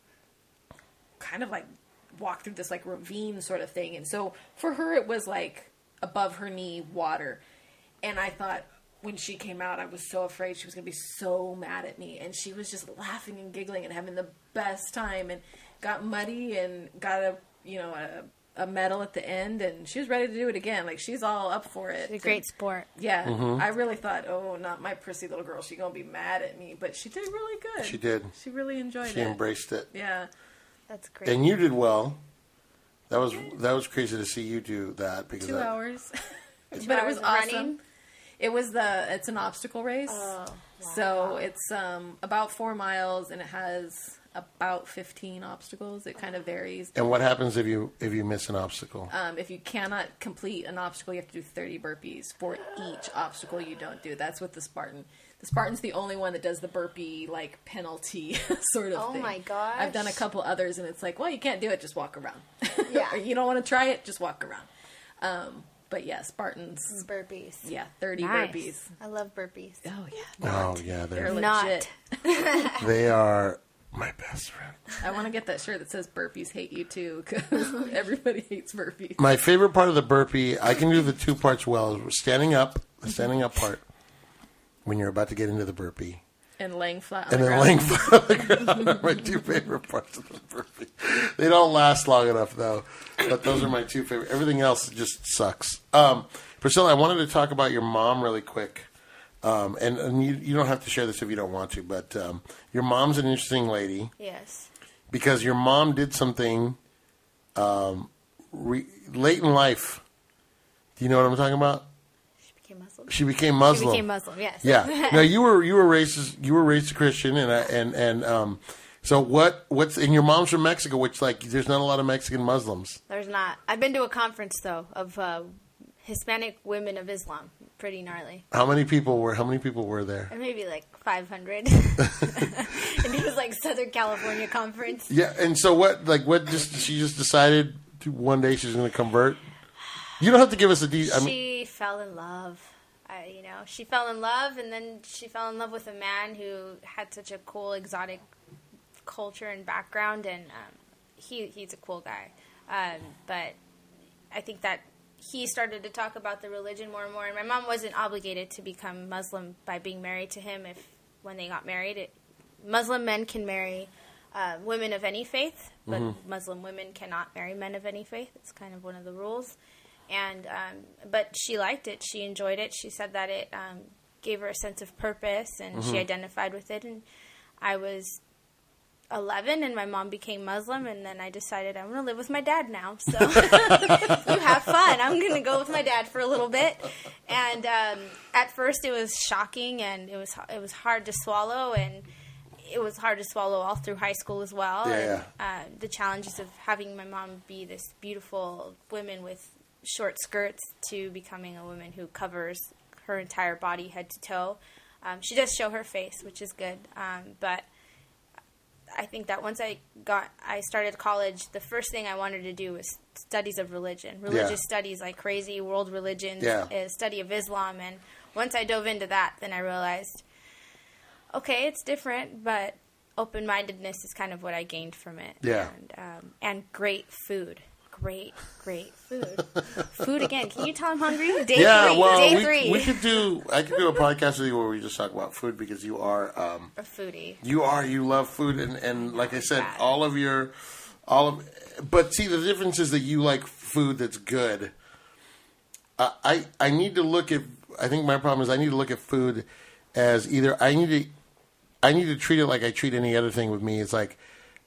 kind of like walk through this like ravine sort of thing, and so for her it was like above her knee water, and I thought. When she came out, I was so afraid she was going to be so mad at me. And she was just laughing and giggling and having the best time and got muddy and got a, you know, a, a medal at the end. And she was ready to do it again. Like, she's all up for it. It's a great sport. Yeah. Mm-hmm. I really thought, oh, not my prissy little girl. She's going to be mad at me. But she did really good. She did. She really enjoyed She it. embraced it. Yeah. That's great. And you did well. That was that was crazy to see you do that because Two I, hours. Two but it hours was of awesome. running? It was the, it's an obstacle race. Oh, So it's um, about four miles and it has about fifteen obstacles. It kind of varies. And what happens if you if you miss an obstacle? Um, if you cannot complete an obstacle, you have to do thirty burpees for each obstacle you don't do. That's with the Spartan. The Spartan's the only one that does the burpee, like, penalty sort of Oh thing. my gosh. I've done a couple others, and it's like, well, you can't do it, just walk around. Yeah. Or you don't want to try it, just walk around. Um, but yeah, Spartans, burpees. yeah, thirty Nice. burpees. I love burpees. Oh, yeah. Oh yeah, They're they're Not. legit. they are my best friend. I want to get that shirt that says burpees hate you too, because everybody hates burpees. My favorite part of the burpee, I can do the two parts well. Is standing up, the standing up part, when you're about to get into the burpee. And laying flat on And the then ground. laying flat on the ground are my two favorite parts of the burpee. They don't last long enough, though. But those are my two favorite. Everything else just sucks. Um, Priscilla, I wanted to talk about your mom really quick. Um, and and you, you don't have to share this if you don't want to, but um, your mom's an interesting lady Yes. because your mom did something um, re- late in life. Do you know what I'm talking about? She became Muslim. She became Muslim. She became Muslim, yes. Yeah. Now you were you were raised you were raised a Christian and uh, and and um. So what what's and your mom's from Mexico, which like there's not a lot of Mexican Muslims. There's not. I've been to a conference, though, of uh, Hispanic women of Islam. Pretty gnarly. How many people were How many people were there? Maybe like five hundred. And it was like Southern California conference. Yeah. And so what? Like what? Just she just decided to, one day she's going to convert. You don't have to give us a de- I mean, She fell in love. I, you know, she fell in love, and then she fell in love with a man who had such a cool, exotic culture and background, and um, he he's a cool guy. Um, but I think that he started to talk about the religion more and more, and my mom wasn't obligated to become Muslim by being married to him. If when they got married, it, Muslim men can marry uh, women of any faith, but Muslim women cannot marry men of any faith. It's kind of one of the rules. And um, but she liked it. She enjoyed it. She said that it um, gave her a sense of purpose, and she identified with it. And I was eleven, and my mom became Muslim, and then I decided I'm going to live with my dad now. So you have fun. I'm going to go with my dad for a little bit. And um, at first, it was shocking, and it was it was hard to swallow, and it was hard to swallow all through high school as well. Yeah, and uh, the challenges of having my mom be this beautiful woman with short skirts to becoming a woman who covers her entire body head to toe. Um, she does show her face, which is good. Um, but I think that once I got, I started college, the first thing I wanted to do was studies of religion, religious Yeah. studies like crazy, world religions, Yeah. uh, study of Islam. And once I dove into that, then I realized, okay, it's different, but open-mindedness is kind of what I gained from it. Yeah. And, um, and great food. Great, great food. Food again. Can you tell I'm hungry? Day yeah. three. Well, Day we, three. we could do. I could do a podcast with you where we just talk about food because you are. Um, A foodie. You are. You love food, and, and like I said, Bad. all of your all of, but see, the difference is that you like food that's good. Uh, I I need to look at. I think my problem is I need to look at food as either I need to I need to treat it like I treat any other thing with me. It's like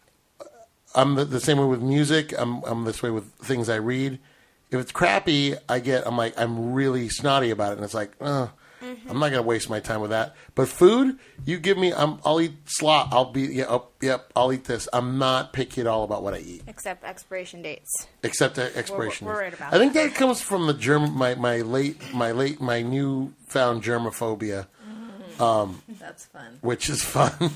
I'm the, the same way with music. I'm I'm this way with things I read. If it's crappy, I get I'm like I'm really snotty about it, and it's like, uh, mm-hmm. I'm not gonna waste my time with that. But food, you give me, I'm, I'll eat slot. I'll be yeah, oh, yep. I'll eat this. I'm not picky at all about what I eat, except expiration dates. Except the expiration. We're, we're dates. right about I think that. that comes from the germ. My, my late my late my newfound germophobia. Mm, um, that's fun. Which is fun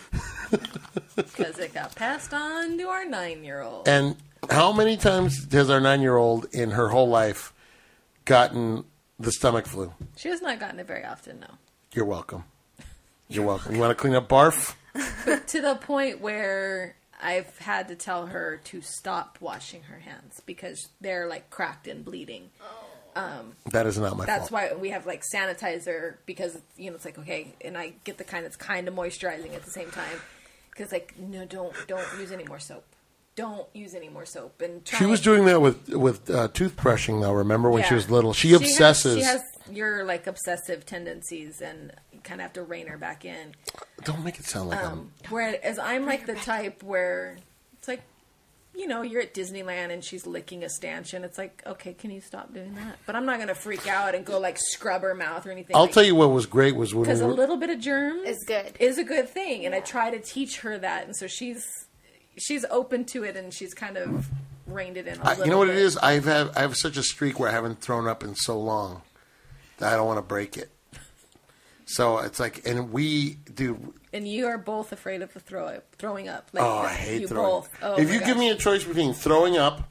because it got passed on to our nine-year-old. And how many times has our nine-year-old in her whole life gotten the stomach flu? She has not gotten it very often, no. You're welcome. You're welcome. You want to clean up barf? But to the point where I've had to tell her to stop washing her hands because they're like cracked and bleeding. Um, that is not my that's fault. That's why we have like sanitizer because, you know, it's like, okay, and I get the kind that's kind of moisturizing at the same time. Because like, no, don't, don't use any more soap. Don't use any more soap. And try she was doing that with with uh, toothbrushing, though. Remember when yeah. she was little? She, she obsesses. Has, she has your like obsessive tendencies, and you kind of have to rein her back in. Don't make it sound like um, I'm. Whereas I'm like the type where it's like, you know, you're at Disneyland and she's licking a stanchion. It's like, okay, can you stop doing that? But I'm not gonna freak out and go like scrub her mouth or anything. I'll like, tell you what was great was when because we were, a little bit of germs is good. Is a good thing, and I try to teach her that, and so she's. She's open to it, and she's kind of reined it in a I, little you know what bit. it is? I've had I have such a streak where I haven't thrown up in so long that I don't want to break it. So it's like, and we do. And you are both afraid of the throw up, throwing up. Like, oh, I hate you throwing. Both. Oh, if my you gosh. give me a choice between throwing up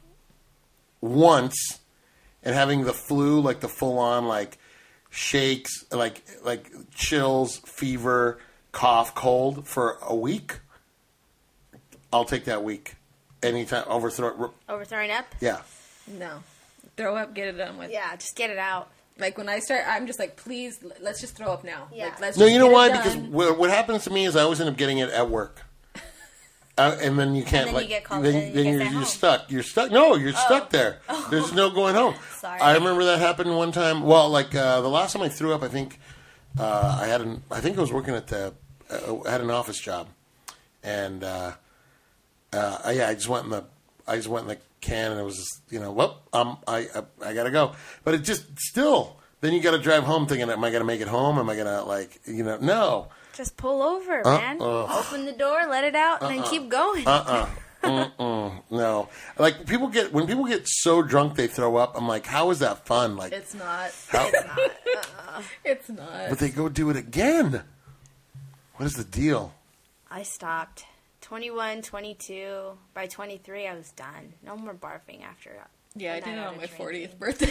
once and having the flu, like the full on, like shakes, like like chills, fever, cough, cold for a week. I'll take that week. Anytime. Overthrow. Overthrowing up? Yeah. No. Throw up, get it done with. Yeah, just get it out. Like when I start, I'm just like, please, let's just throw up now. Yeah. Like, let's No, just you know get why? it Because done. what, what happens to me is I always end up getting it at work. Uh, and then you can't, then like, you get called- then, then you then get you're, sent you're home. stuck. You're stuck. No, you're stuck there. There's no going home. Sorry. I remember that happened one time. Well, like, uh, the last time I threw up, I think, uh, I had an, I think I was working at the, uh, I had an office job. And, uh, uh, yeah, I just went in the, I just went in the can and it was, just, you know, well, um, I, I, I gotta go. But it just, still, then you gotta drive home thinking, am I gonna make it home? Am I gonna, like, you know, no. Just pull over, Uh, man. uh. Open the door, let it out, and then keep going. Uh-uh. Mm-mm. No. Like, people get, when people get so drunk they throw up, I'm like, how is that fun? Like, It's not. how, It's not. Uh-uh. It's not. but they go do it again. What is the deal? I stopped. twenty-one, twenty-two. By twenty-three, I was done. No more barfing after. yeah, I the did it night on of my drinking. fortieth birthday.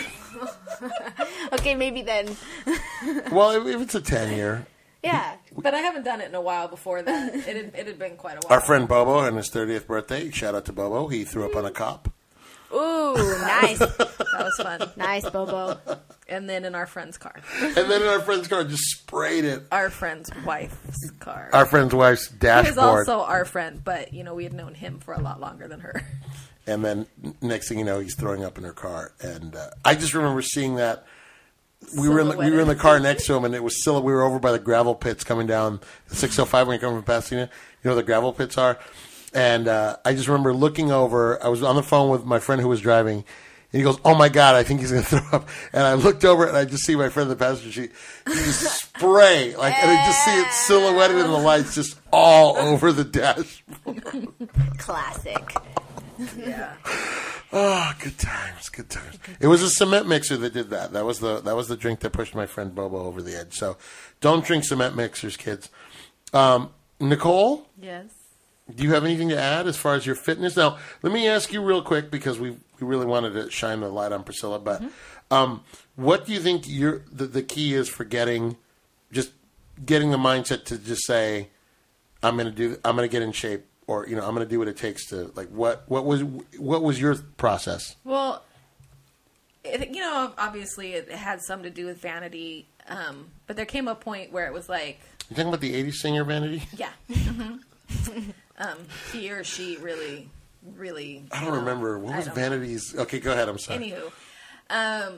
Okay, maybe then. Well, if, if it's a ten year, Yeah. But I haven't done it in a while before that. It had, it had been quite a while. our friend Bobo on his thirtieth birthday, shout out to Bobo, he threw up on a cop. Ooh, nice. That was fun. Nice, Bobo. And then in our friend's car. And then in our friend's car, just sprayed it. Our friend's wife's car. Our friend's wife's He was dashboard. also our friend, but, you know, we had known him for a lot longer than her. And then next thing you know, he's throwing up in her car. And uh, I just remember seeing that. We were in the, we were in the car next to him, and it was still we were over by the gravel pits coming down the six oh five when you come from Pasadena. You know where the gravel pits are, and uh, I just remember looking over. I was on the phone with my friend who was driving, and he goes, "Oh my God, I think he's going to throw up." And I looked over, and I just see my friend in the passenger seat just spray like, and I just see it silhouetted in the lights, just all over the dashboard. Classic. Yeah. Oh, good times, good times. It was a cement mixer that did that. That was the that was the drink that pushed my friend Bobo over the edge. So, don't drink cement mixers, kids. Um, Nicole, Yes. do you have anything to add as far as your fitness? Now, let me ask you real quick because we we really wanted to shine the light on Priscilla. But um, what do you think your the, the key is for getting just getting the mindset to just say, I'm going to do, I'm going to get in shape. Or, you know, I'm going to do what it takes to, like, what, what was what was your process? Well, it, you know, obviously it had some to do with vanity, um, but there came a point where it was like... You talking about the eighties singer Vanity? Yeah. um, he or she really really. I don't remember. What was Vanity's? Know. Okay, go ahead. I'm sorry. Anywho, um,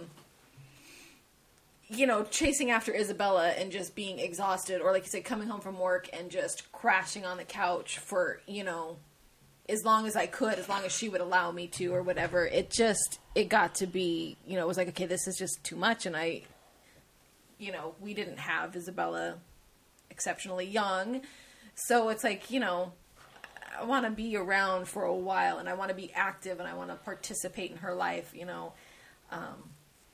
you know, chasing after Isabella and just being exhausted, or like you said, coming home from work and just crashing on the couch for, you know, as long as I could, as long as she would allow me to, or whatever. It just, it got to be, you know, it was like, okay, this is just too much. And I, you know, we didn't have Isabella exceptionally young. So it's like, you know, I want to be around for a while, and I want to be active, and I want to participate in her life, you know. Um,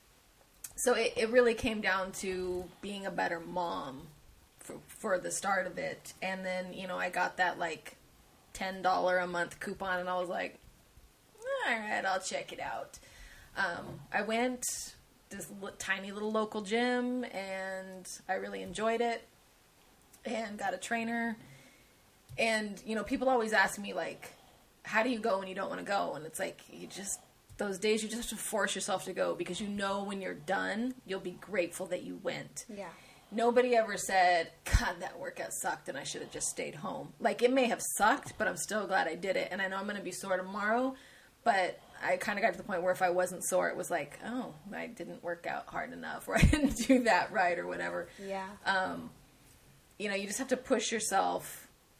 so it, it really came down to being a better mom for, for the start of it. And then, you know, I got that like ten dollars a month coupon, and I was like, all right, I'll check it out. Um, I went this li- tiny little local gym, and I really enjoyed it, and got a trainer. And, you know, people always ask me, like, how do you go when you don't want to go? And it's like, you just, those days you just have to force yourself to go, because you know when you're done, you'll be grateful that you went. Yeah. Nobody ever said, God, that workout sucked and I should have just stayed home. Like, it may have sucked, but I'm still glad I did it. And I know I'm going to be sore tomorrow, but I kind of got to the point where if I wasn't sore, it was like, oh, I didn't work out hard enough, or I didn't do that right, or whatever. Yeah. Um, you know, you just have to push yourself.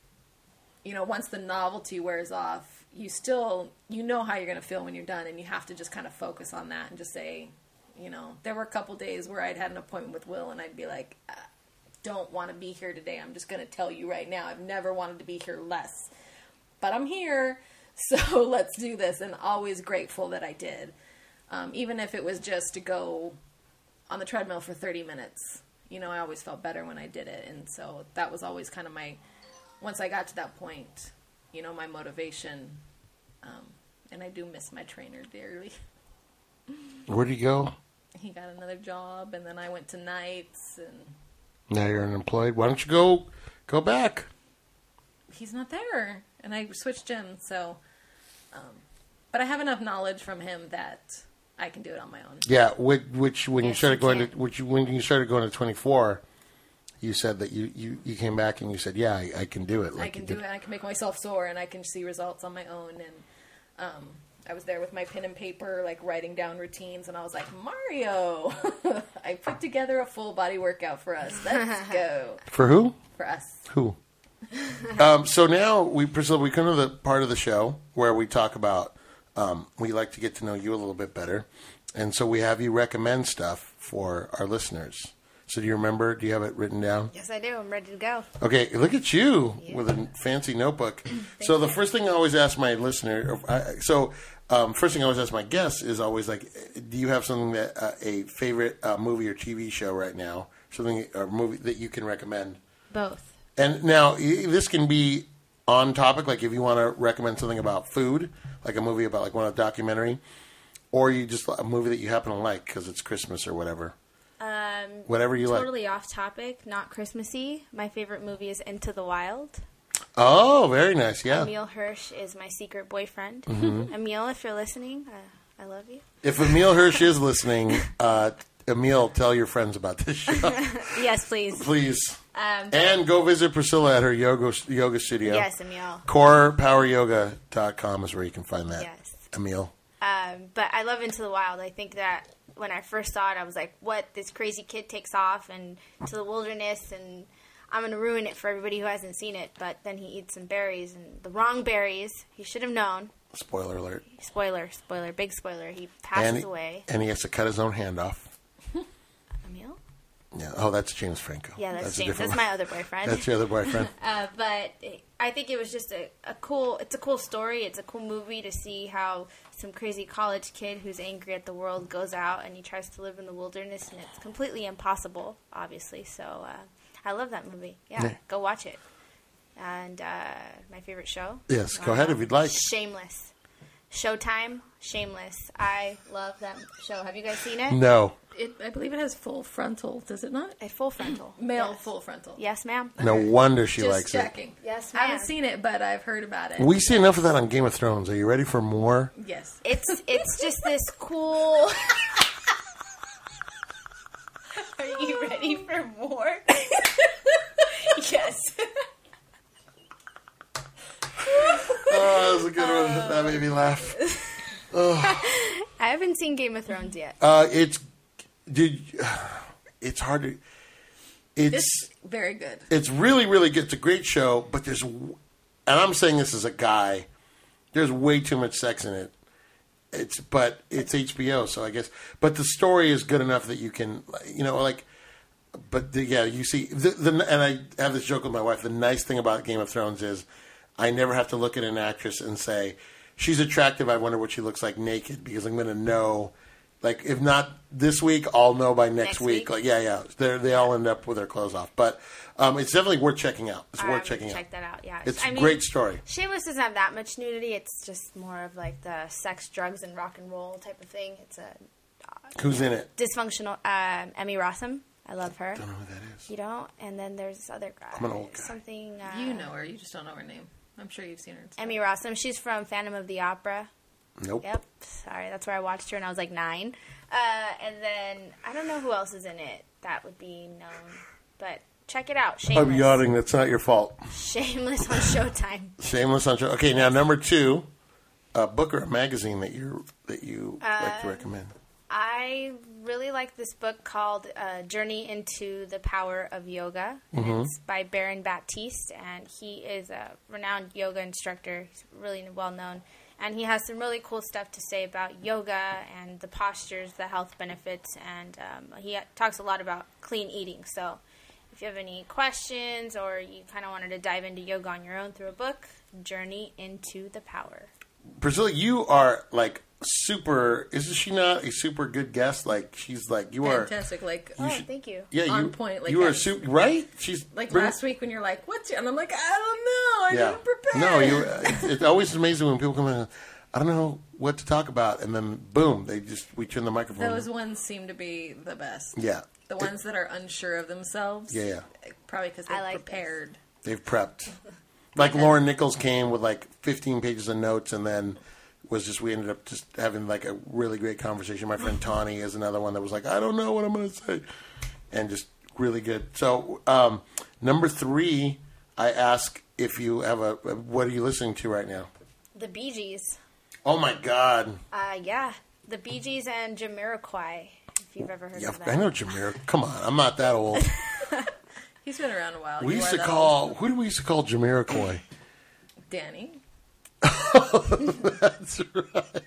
You know, once the novelty wears off, you still, you know how you're going to feel when you're done, and you have to just kind of focus on that and just say, you know, there were a couple days where I'd had an appointment with Will, and I'd be like, I don't want to be here today. I'm just going to tell you right now, I've never wanted to be here less. But I'm here, so let's do this, and always grateful that I did. Um, even if it was just to go on the treadmill for thirty minutes. You know, I always felt better when I did it, and so that was always kind of my... Once I got to that point, you know, my motivation, um, and I do miss my trainer dearly. Where'd he go? He got another job, and then I went to nights, and now you're unemployed. Why don't you go go back? He's not there, and I switched gyms. So, um, but I have enough knowledge from him that I can do it on my own. Yeah, which, which when Yes, you started you going can. to which when you started going to twenty-four. You said that you, you, you came back and you said, yeah, I, I can do it. Like I can you do did. it. I can make myself sore, and I can see results on my own. And um, I was there with my pen and paper, like writing down routines, and I was like, Mario, I put together a full body workout for us. Let's go. For who? For us. Who? um, so now, we Priscilla, we come to the part of the show where we talk about, um, we like to get to know you a little bit better. And so we have you recommend stuff for our listeners. So do you remember? Do you have it written down? Yes, I do. I'm ready to go. Okay, look at you Yeah. with a fancy notebook. So the first thing I always ask my listener, I, so um, first thing I always ask my guests is always like, do you have something that uh, a favorite uh, movie or T V show right now, something or movie that you can recommend? Both. And now y- this can be on topic, like if you want to recommend something about food, like a movie about like one a documentary, or you just a movie that you happen to like because it's Christmas or whatever. Um, Whatever you like. Totally off topic, not Christmassy. My favorite movie is Into the Wild. Oh, very nice. Yeah. Emil Hirsch is my secret boyfriend. Mm-hmm. Emil, if you're listening, uh, I love you. If Emil Hirsch is listening, uh, Emil, tell your friends about this show. Yes, please. Please. Um, but- And go visit Priscilla at her yoga yoga studio. Yes, Emil. core power yoga dot com is where you can find that. Yes. Emil. Um, but I love Into the Wild. I think that when I first saw it, I was like, what? This crazy kid takes off and to the wilderness, and I'm going to ruin it for everybody who hasn't seen it. But then he eats some berries, and the wrong berries. He should have known. Spoiler alert. Spoiler, spoiler, big spoiler. He passes And he, away. and he has to cut his own hand off. Emil? Yeah. Oh, that's James Franco. Yeah, that's, a James. different That's one. my other boyfriend. That's your other boyfriend. Uh, but I think it was just a, a cool, it's a cool story. It's a cool movie to see how some crazy college kid who's angry at the world goes out and he tries to live in the wilderness, and it's completely impossible, obviously. So uh, I love that movie. Yeah, Yeah. go watch it. And uh, my favorite show? Yes, go ahead if you'd like. Shameless. Showtime, Shameless. I love that show. Have you guys seen it? No. It, I believe it has full frontal, does it not? A full frontal. Male Yes. full frontal. Yes, ma'am. No wonder she Just likes checking. Yes, I ma'am. haven't seen it, but I've heard about it. it. We see enough of that on Game of Thrones. Are you ready for more? Yes. It's it's just this cool. Are you ready for more? Yes. Oh, that was a good one. That made me laugh. I haven't seen Game of Thrones yet. Uh, it's, dude, it's hard to. It's, It's very good. It's really, really good. It's a great show, but there's, and I'm saying this as a guy, there's way too much sex in it. It's, but it's H B O, so I guess. But the story is good enough that you can, you know, like. But the, yeah, you see, the, the, and I have this joke with my wife. The nice thing about Game of Thrones is, I never have to look at an actress and say, she's attractive. I wonder what she looks like naked, because I'm going to know. Like, if not this week, I'll know by next, Next week. week? Like, yeah, yeah, they they all end up with their clothes off. But um, it's definitely worth checking out. It's I worth haven't checking out. checked that out. Yeah, It's I a mean, great story. Shameless doesn't have that much nudity. It's just more of like the sex, drugs, and rock and roll type of thing. It's a uh, Who's in it? dysfunctional. Um, Emmy Rossum. I love her. I don't know who that is. You don't? And then there's this other guy. I'm an old guy. Something. Uh, You know her. You just don't know her name. I'm sure you've seen her. Emmy Rossum. She's from Phantom of the Opera. Nope. Yep. Sorry, that's where I watched her when I was like nine. Uh, and then I don't know who else is in it that would be known, but check it out. Shameless. I'm yawning. That's not your fault. Shameless on Showtime. Shameless on show. Okay, now number two, a book or a magazine that you that you like to recommend. I really like this book called uh, Journey into the Power of Yoga. And Mm-hmm. It's by Baron Baptiste, and he is a renowned yoga instructor. He's really well known. And he has some really cool stuff to say about yoga and the postures, the health benefits, and um, he talks a lot about clean eating. So if you have any questions or you kind of wanted to dive into yoga on your own through a book, Journey into the Power. Priscilla, you are like super. Isn't she not a super good guest? Like she's like you are. Fantastic. Like, Oh, should- thank you. Yeah, on you point, like you are that. super right. She's like bring- last week when you're like, what's your... And I'm like, I don't know. I Yeah. didn't prepare. No, you. It's, it's always amazing when people come in. I don't know what to talk about, and then boom, they just we turn the microphone. Those ones seem to be the best. Yeah. The ones that are unsure of themselves. Yeah, yeah. Probably because I they like prepared. They've prepped. Like Lauren Nichols came with like fifteen pages of notes, and then was just we ended up just having like a really great conversation. My friend Tawny is another one that was like, I don't know what I'm going to say, and just really good. So um, number three, I ask if you have a what are you listening to right now? The Bee Gees. Oh my God! Uh, yeah, the Bee Gees and Jamiroquai, if you've ever heard Yeah, of that. I know Jameer. Come on, I'm not that old. He's been around a while. We You used are to that call old. who do we used to call Jamiroquai? Danny. That's right.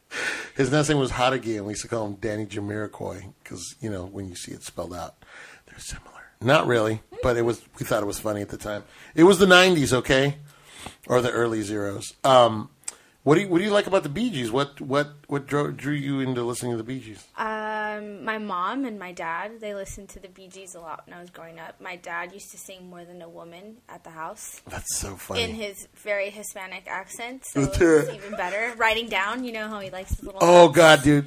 His last name was Hadagi, and we used to call him Danny Jamiroquai because you know when you see it spelled out, they're similar. Not really, but it was. We thought it was funny at the time. It was the nineties, okay, or the early zeros. Um, what do you What do you like about the Bee Gees? What What What drew, drew you into listening to the Bee Gees? Um, my mom and my dad, they listened to the Bee Gees a lot when I was growing up. My dad used to sing More Than a Woman at the house That's so funny. in his very Hispanic accent, so Let's it's hear it. even better. Writing down, you know how he likes his little Oh notes. God, dude!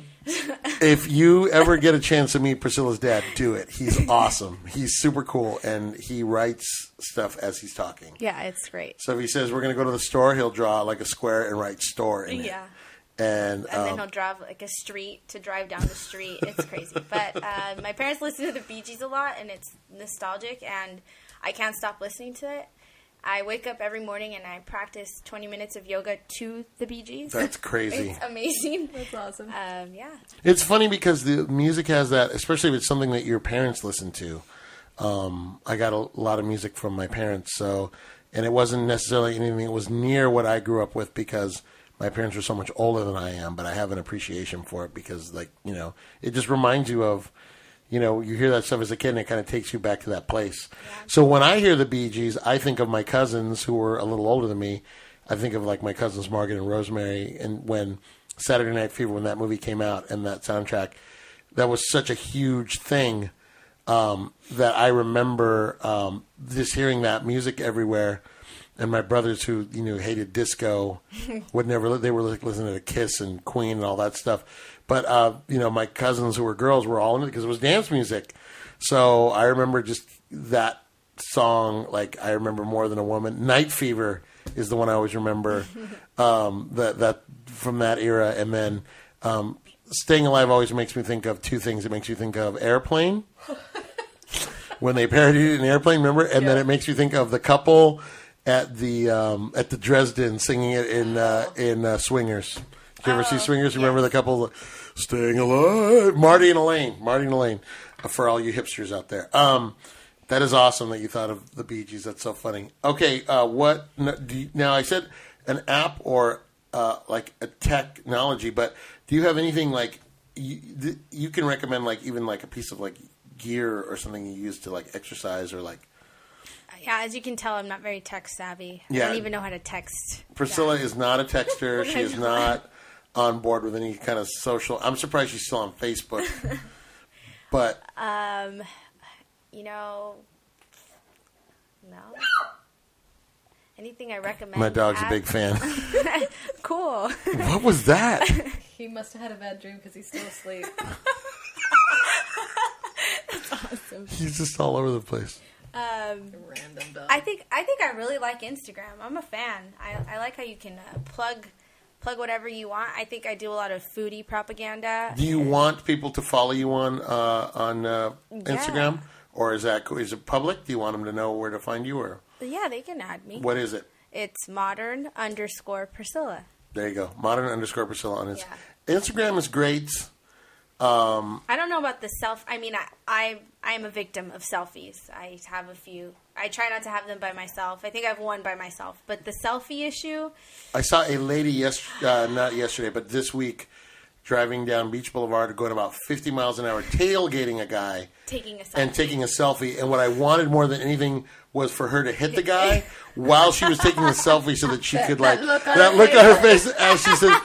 If you ever get a chance to meet Priscilla's dad, do it. He's awesome. He's super cool, and he writes stuff as he's talking. Yeah, it's great. So if he says we're going to go to the store, he'll draw like a square and write store in it. Yeah. And, And then um, he'll drive like a street to drive down the street. It's crazy. But uh, my parents listen to the Bee Gees a lot, and it's nostalgic, and I can't stop listening to it. I wake up every morning and I practice twenty minutes of yoga to the Bee Gees. that's crazy. It's amazing. That's awesome. Um, yeah. It's funny because the music has that, especially if it's something that your parents listen to. Um, I got a lot of music from my parents, so and it wasn't necessarily anything that was near what I grew up with because my parents were so much older than I am. But I have an appreciation for it because, like you know, it just reminds you of. You know, you hear that stuff as a kid, and it kind of takes you back to that place. Yeah. So when I hear the Bee Gees, I think of my cousins who were a little older than me. I think of like my cousins Margaret and Rosemary, and when Saturday Night Fever, when that movie came out, and that soundtrack, that was such a huge thing um, that I remember um, just hearing that music everywhere. And my brothers, who you know hated disco, would never. They were like listening to Kiss and Queen and all that stuff. But uh, you know, my cousins who were girls were all in it because it was dance music. So I remember just that song. Like I remember More Than a Woman. Night Fever is the one I always remember. um, that that from that era, and then um, Staying Alive always makes me think of two things. It makes you think of Airplane. When they parodied it in Airplane, remember? And then Yeah. it makes you think of The Couple at the um, at the Dresden singing it in uh, in uh, Swingers. Did you ever Oh, see Swingers? Remember yes. the couple staying alive? Marty and Elaine. Marty and Elaine. Uh, for all you hipsters out there. Um, that is awesome that you thought of the Bee Gees. That's so funny. Okay, uh, what no, do you, now? I said an app or uh, like a technology, but do you have anything like you, th- you can recommend? Like even like a piece of like gear or something you use to like exercise or like. Yeah, as you can tell, I'm not very tech savvy. Yeah. I don't even know how to text. Priscilla that. is not a texter. She is not on board with any kind of social. I'm surprised she's still on Facebook. But Um, you know, no. Anything I recommend? my dog's a app- big fan. Cool. What was that? He must have had a bad dream because he's still asleep. Awesome. He's just all over the place. Um, Random dog. I think I think I really like Instagram. I'm a fan. I, I like how you can uh, plug plug whatever you want. I think I do a lot of foodie propaganda. Do you want people to follow you on uh, on uh, Instagram, or is that is it public? Do you want them to know where to find you, or Yeah, they can add me. what is it? It's modern underscore Priscilla. There you go, modern underscore Priscilla on his Yeah. Instagram is great. I don't know about the self. I mean, I, I I am a victim of selfies. I have a few. I try not to have them by myself. I think I've one by myself. But the selfie issue, I saw a lady yes, uh, not yesterday, but this week, driving down Beach Boulevard, going about fifty miles an hour, tailgating a guy. taking a selfie. And taking a selfie, and what I wanted more than anything was for her to hit the guy while she was taking a selfie, so that she could like that look on that her look face. on her face as she said.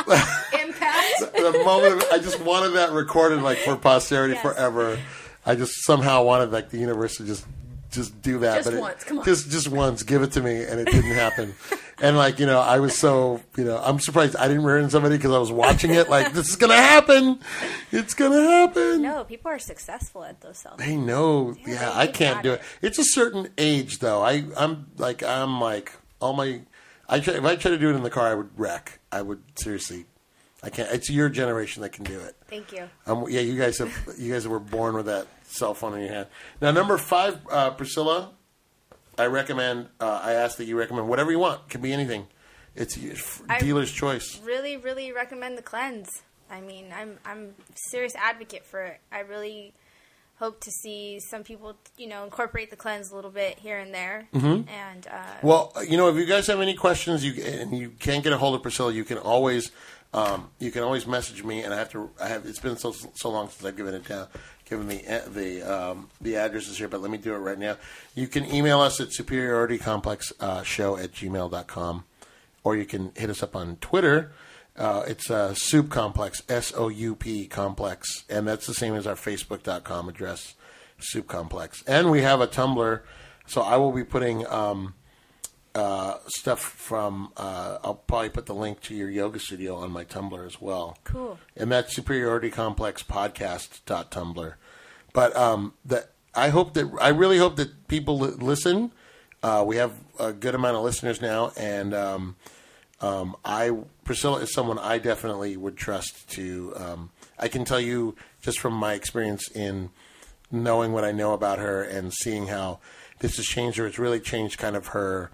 Impact. The moment of, I just wanted that recorded like for posterity Yes. forever. I just somehow wanted like the universe to just just do that, Just but it- once, come on. just just once, give it to me, and it didn't happen. And like you know, I was so you know, I'm surprised I didn't ruin somebody because I was watching it. Like this is gonna happen, it's gonna happen. No, people are successful at those selfies. They know. Yeah, Yeah, they- I they can't got do it. it. It's a certain age though. I I'm like I'm like all my. I try, if I try to do it in the car, I would wreck. I would seriously. I can't. It's your generation that can do it. Thank you. Um, yeah, you guys have. You guys were born with that cell phone in your hand. Now, number five, uh, Priscilla. I recommend. Uh, I ask that you recommend whatever you want. Can be anything. It's your f- I- dealer's choice. Really, really recommend the cleanse. I mean, I'm I'm a serious advocate for it. I really hope to see some people, you know, incorporate the cleanse a little bit here and there. Mm-hmm. And uh, Well, you know, if you guys have any questions, you and you can't get a hold of Priscilla, you can always. Um, you can always message me, and I have to. I have. It's been so so long since I've given it down, given the the um, the addresses here. But let me do it right now. You can email us at superiority complex uh, show at gmail dot com, or you can hit us up on Twitter. Uh, it's uh, Soup Complex, S O U P Complex, and that's the same as our Facebook dot com address, Soup Complex. And we have a Tumblr, so I will be putting. Um, Uh, stuff from, uh, I'll probably put the link to your yoga studio on my Tumblr as well. Cool. And that's Superiority Complex Podcast dot Tumblr. But um, that I hope that, I really hope that people li- listen. Uh, we have a good amount of listeners now, and um, um, I, Priscilla is someone I definitely would trust to, um, I can tell you just from my experience in knowing what I know about her and seeing how this has changed her, it's really changed kind of her,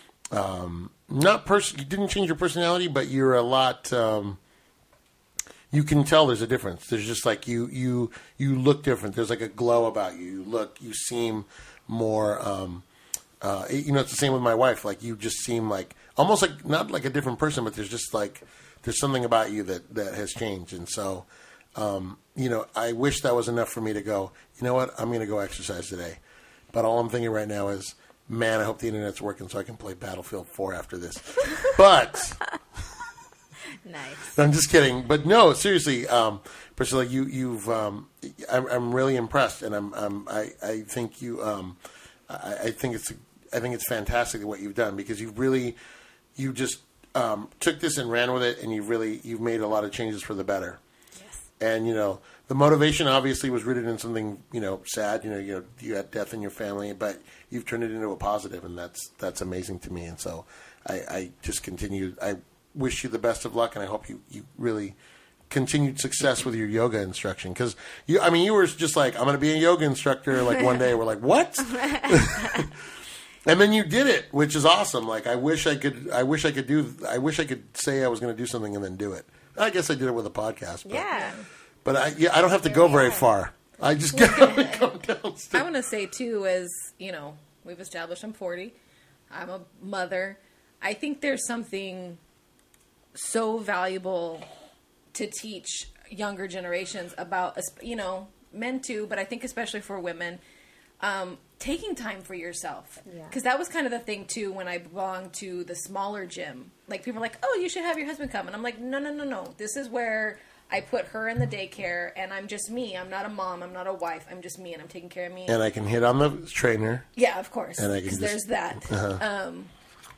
Um, not pers- you didn't change your personality, but you're a lot. Um, you can tell there's a difference. There's just like you, you, you look different. There's like a glow about you. You look, you seem more. Um, uh, you know, it's the same with my wife. Like you just seem like almost like not like a different person, but there's just like there's something about you that that has changed. And so, um, you know, I wish that was enough for me to go. You know what? I'm going to go exercise today. But all I'm thinking right now is. Man, I hope the internet's working so I can play Battlefield four after this. But nice. I'm just kidding. But no, seriously, um, Priscilla, you, you've um, I'm, I'm really impressed, and I'm, I'm I, I think you um, I, I think it's I think it's fantastic what you've done because you really you just um, took this and ran with it, and you really you've made a lot of changes for the better. Yes. And you know the motivation obviously was rooted in something you know sad. You know you know you had death in your family, but you've turned it into a positive, and that's that's amazing to me. And so I, I just continue. I wish you the best of luck, and I hope you, you really continued success with your yoga instruction. Because you, I mean, you were just like, I'm going to be a yoga instructor. Like one day, we're like, what? And then you did it, which is awesome. Like I wish I could. I wish I could do. I wish I could say I was going to do something and then do it. I guess I did it with a podcast. But, Yeah. But I, yeah, I don't have to go very far. I just gotta come downstairs. I want to say too, as you know, we've established I'm forty. I'm a mother. I think there's something so valuable to teach younger generations about, you know, men too, but I think especially for women, um, taking time for yourself. Because Yeah. that was kind of the thing too when I belonged to the smaller gym. Like people are like, oh, you should have your husband come. And I'm like, no, no, no, no. This is where I put her in the daycare and I'm just me. I'm not a mom. I'm not a wife. I'm just me and I'm taking care of me. And I can hit on the trainer. Yeah, of course. And I can Because just- there's that. Uh-huh. Um,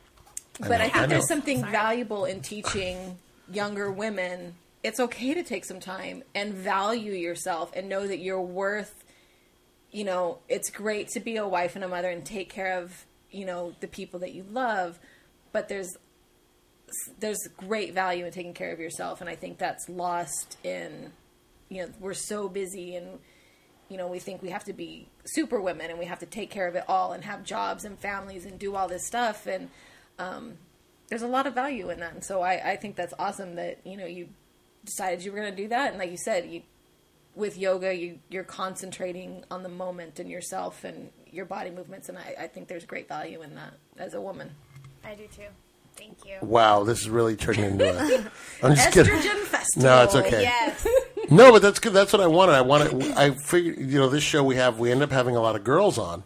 I but know, I, I think there's know. something valuable in teaching younger women. It's okay to take some time and value yourself and know that you're worth, you know, it's great to be a wife and a mother and take care of, you know, the people that you love. But there's there's great value in taking care of yourself. And I think that's lost in, you know, we're so busy and, you know, we think we have to be super women and we have to take care of it all and have jobs and families and do all this stuff. And um, there's a lot of value in that. And so I, I think that's awesome that, you know, you decided you were going to do that. And like you said, you, with yoga, you, you're concentrating on the moment and yourself and your body movements. And I, I think there's great value in that as a woman. I do too. Thank you. Wow, this is really turning into a. I'm just kidding. Estrogen festival. No, it's okay. Yes. No, but that's good. That's what I wanted. I wanted. I figured, you know, this show we have, we end up having a lot of girls on.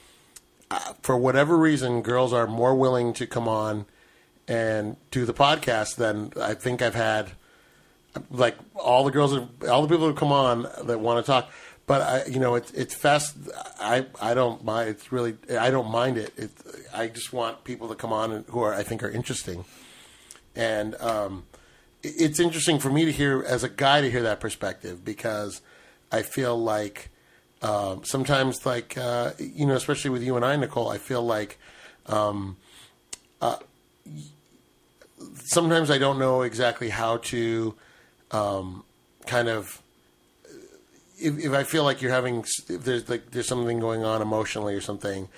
Uh, for whatever reason, girls are more willing to come on and do the podcast than I think I've had. Like all the girls, all the people who come on that want to talk. But I, you know, it's it's fast. I I don't mind. It's really I don't mind it. It I just want people to come on and, who are I think are interesting. And um, it's interesting for me to hear as a guy to hear that perspective because I feel like um, sometimes like uh, you know, especially with you and I, Nicole, I feel like um, uh, sometimes I don't know exactly how to um, kind of. If, if I feel like you're having, if there's like there's something going on emotionally or something,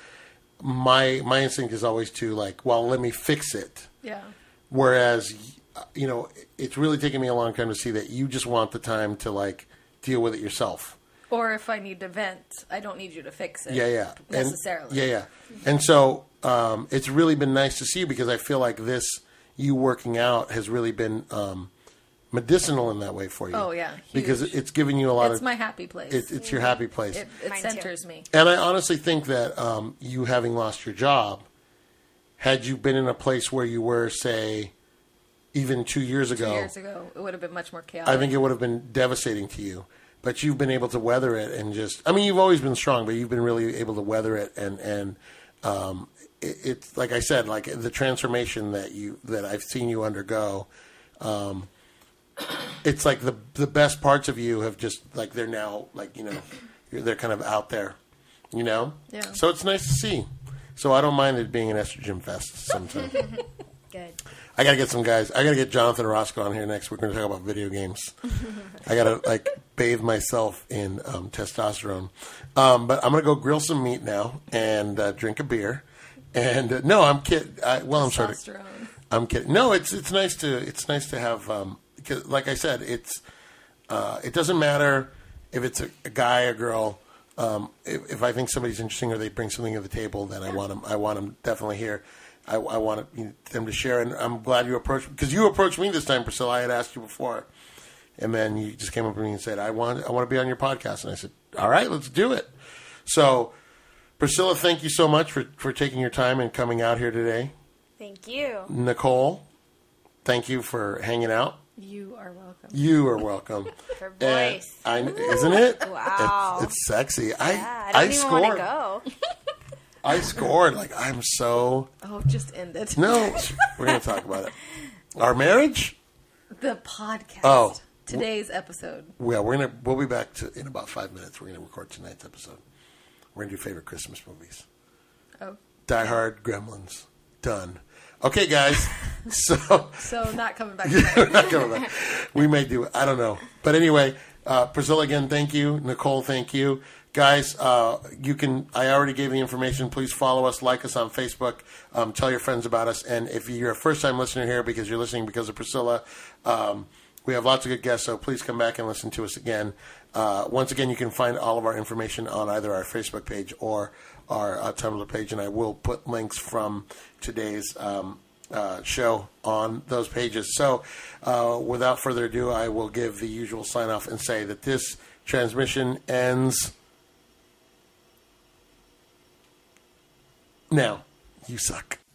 my my instinct is always to like, well, let me fix it. Yeah. Whereas, you know, it's really taken me a long time to see that you just want the time to like deal with it yourself. Or if I need to vent, I don't need you to fix it. Yeah, yeah, Necessarily. And, yeah, yeah. And so um, it's really been nice to see you because I feel like this you working out has really been. Um, medicinal in that way for you. Oh, yeah. Huge. Because it's giving you a lot it's of... It's my happy place. It, it's your happy place. It, it centers me. And I honestly think that um, you having lost your job, had you been in a place where you were, say, even two years ago... Two years ago, it would have been much more chaotic. I think it would have been devastating to you. But you've been able to weather it and just... I mean, you've always been strong, but you've been really able to weather it. And, and um, it, it's, like I said, like the transformation that you that I've seen you undergo... Um, it's like the the best parts of you have just like they're now like you know they're kind of out there, you know. Yeah. So it's nice to see. So I don't mind it being an estrogen fest sometimes. Good. I gotta get some guys. I gotta get Jonathan Roscoe on here next. We're gonna talk about video games. I gotta like bathe myself in um, testosterone. Um, but I'm gonna go grill some meat now and uh, drink a beer. And uh, no, I'm kidding. Well, I'm sort of. I'm kidding. No, it's it's nice to it's nice to have. Um, Because, like I said, it's uh, it doesn't matter if it's a, a guy or girl. Um, if, if I think somebody's interesting or they bring something to the table, then I want them. I want them definitely here. I, I want you know, them to share. And I'm glad you approached because you approached me this time, Priscilla. I had asked you before, and then you just came up to me and said, "I want I want to be on your podcast." And I said, "All right, let's do it." So, Priscilla, thank you so much for for taking your time and coming out here today. Thank you, Nicole. Thank you for hanging out. You are welcome. You are welcome. Her And voice. I, isn't it? Wow. It's, it's sexy. I Yeah, I I, don't even scored. want to go. I scored. Like I'm so. Oh, just end it. No, we're gonna talk about it. Our marriage. The podcast. Oh. Today's episode. Well, we're gonna. We'll be back to in about five minutes. We're gonna record tonight's episode. We're gonna do favorite Christmas movies. Oh. Die Hard, Gremlins, done. Okay, guys. So. So not coming back. We're not coming back. We may do it. I don't know. But anyway, uh, Priscilla, again, thank you. Nicole, thank you. Guys, uh, you can. I already gave the information. Please follow us, like us on Facebook, um, tell your friends about us. And if you're a first-time listener here because you're listening because of Priscilla, um, we have lots of good guests, so please come back and listen to us again. Uh, once again, you can find all of our information on either our Facebook page or our uh, Tumblr page, and I will put links from today's um, uh, show on those pages. So uh, without further ado, I will give the usual sign-off and say that this transmission ends now. You suck.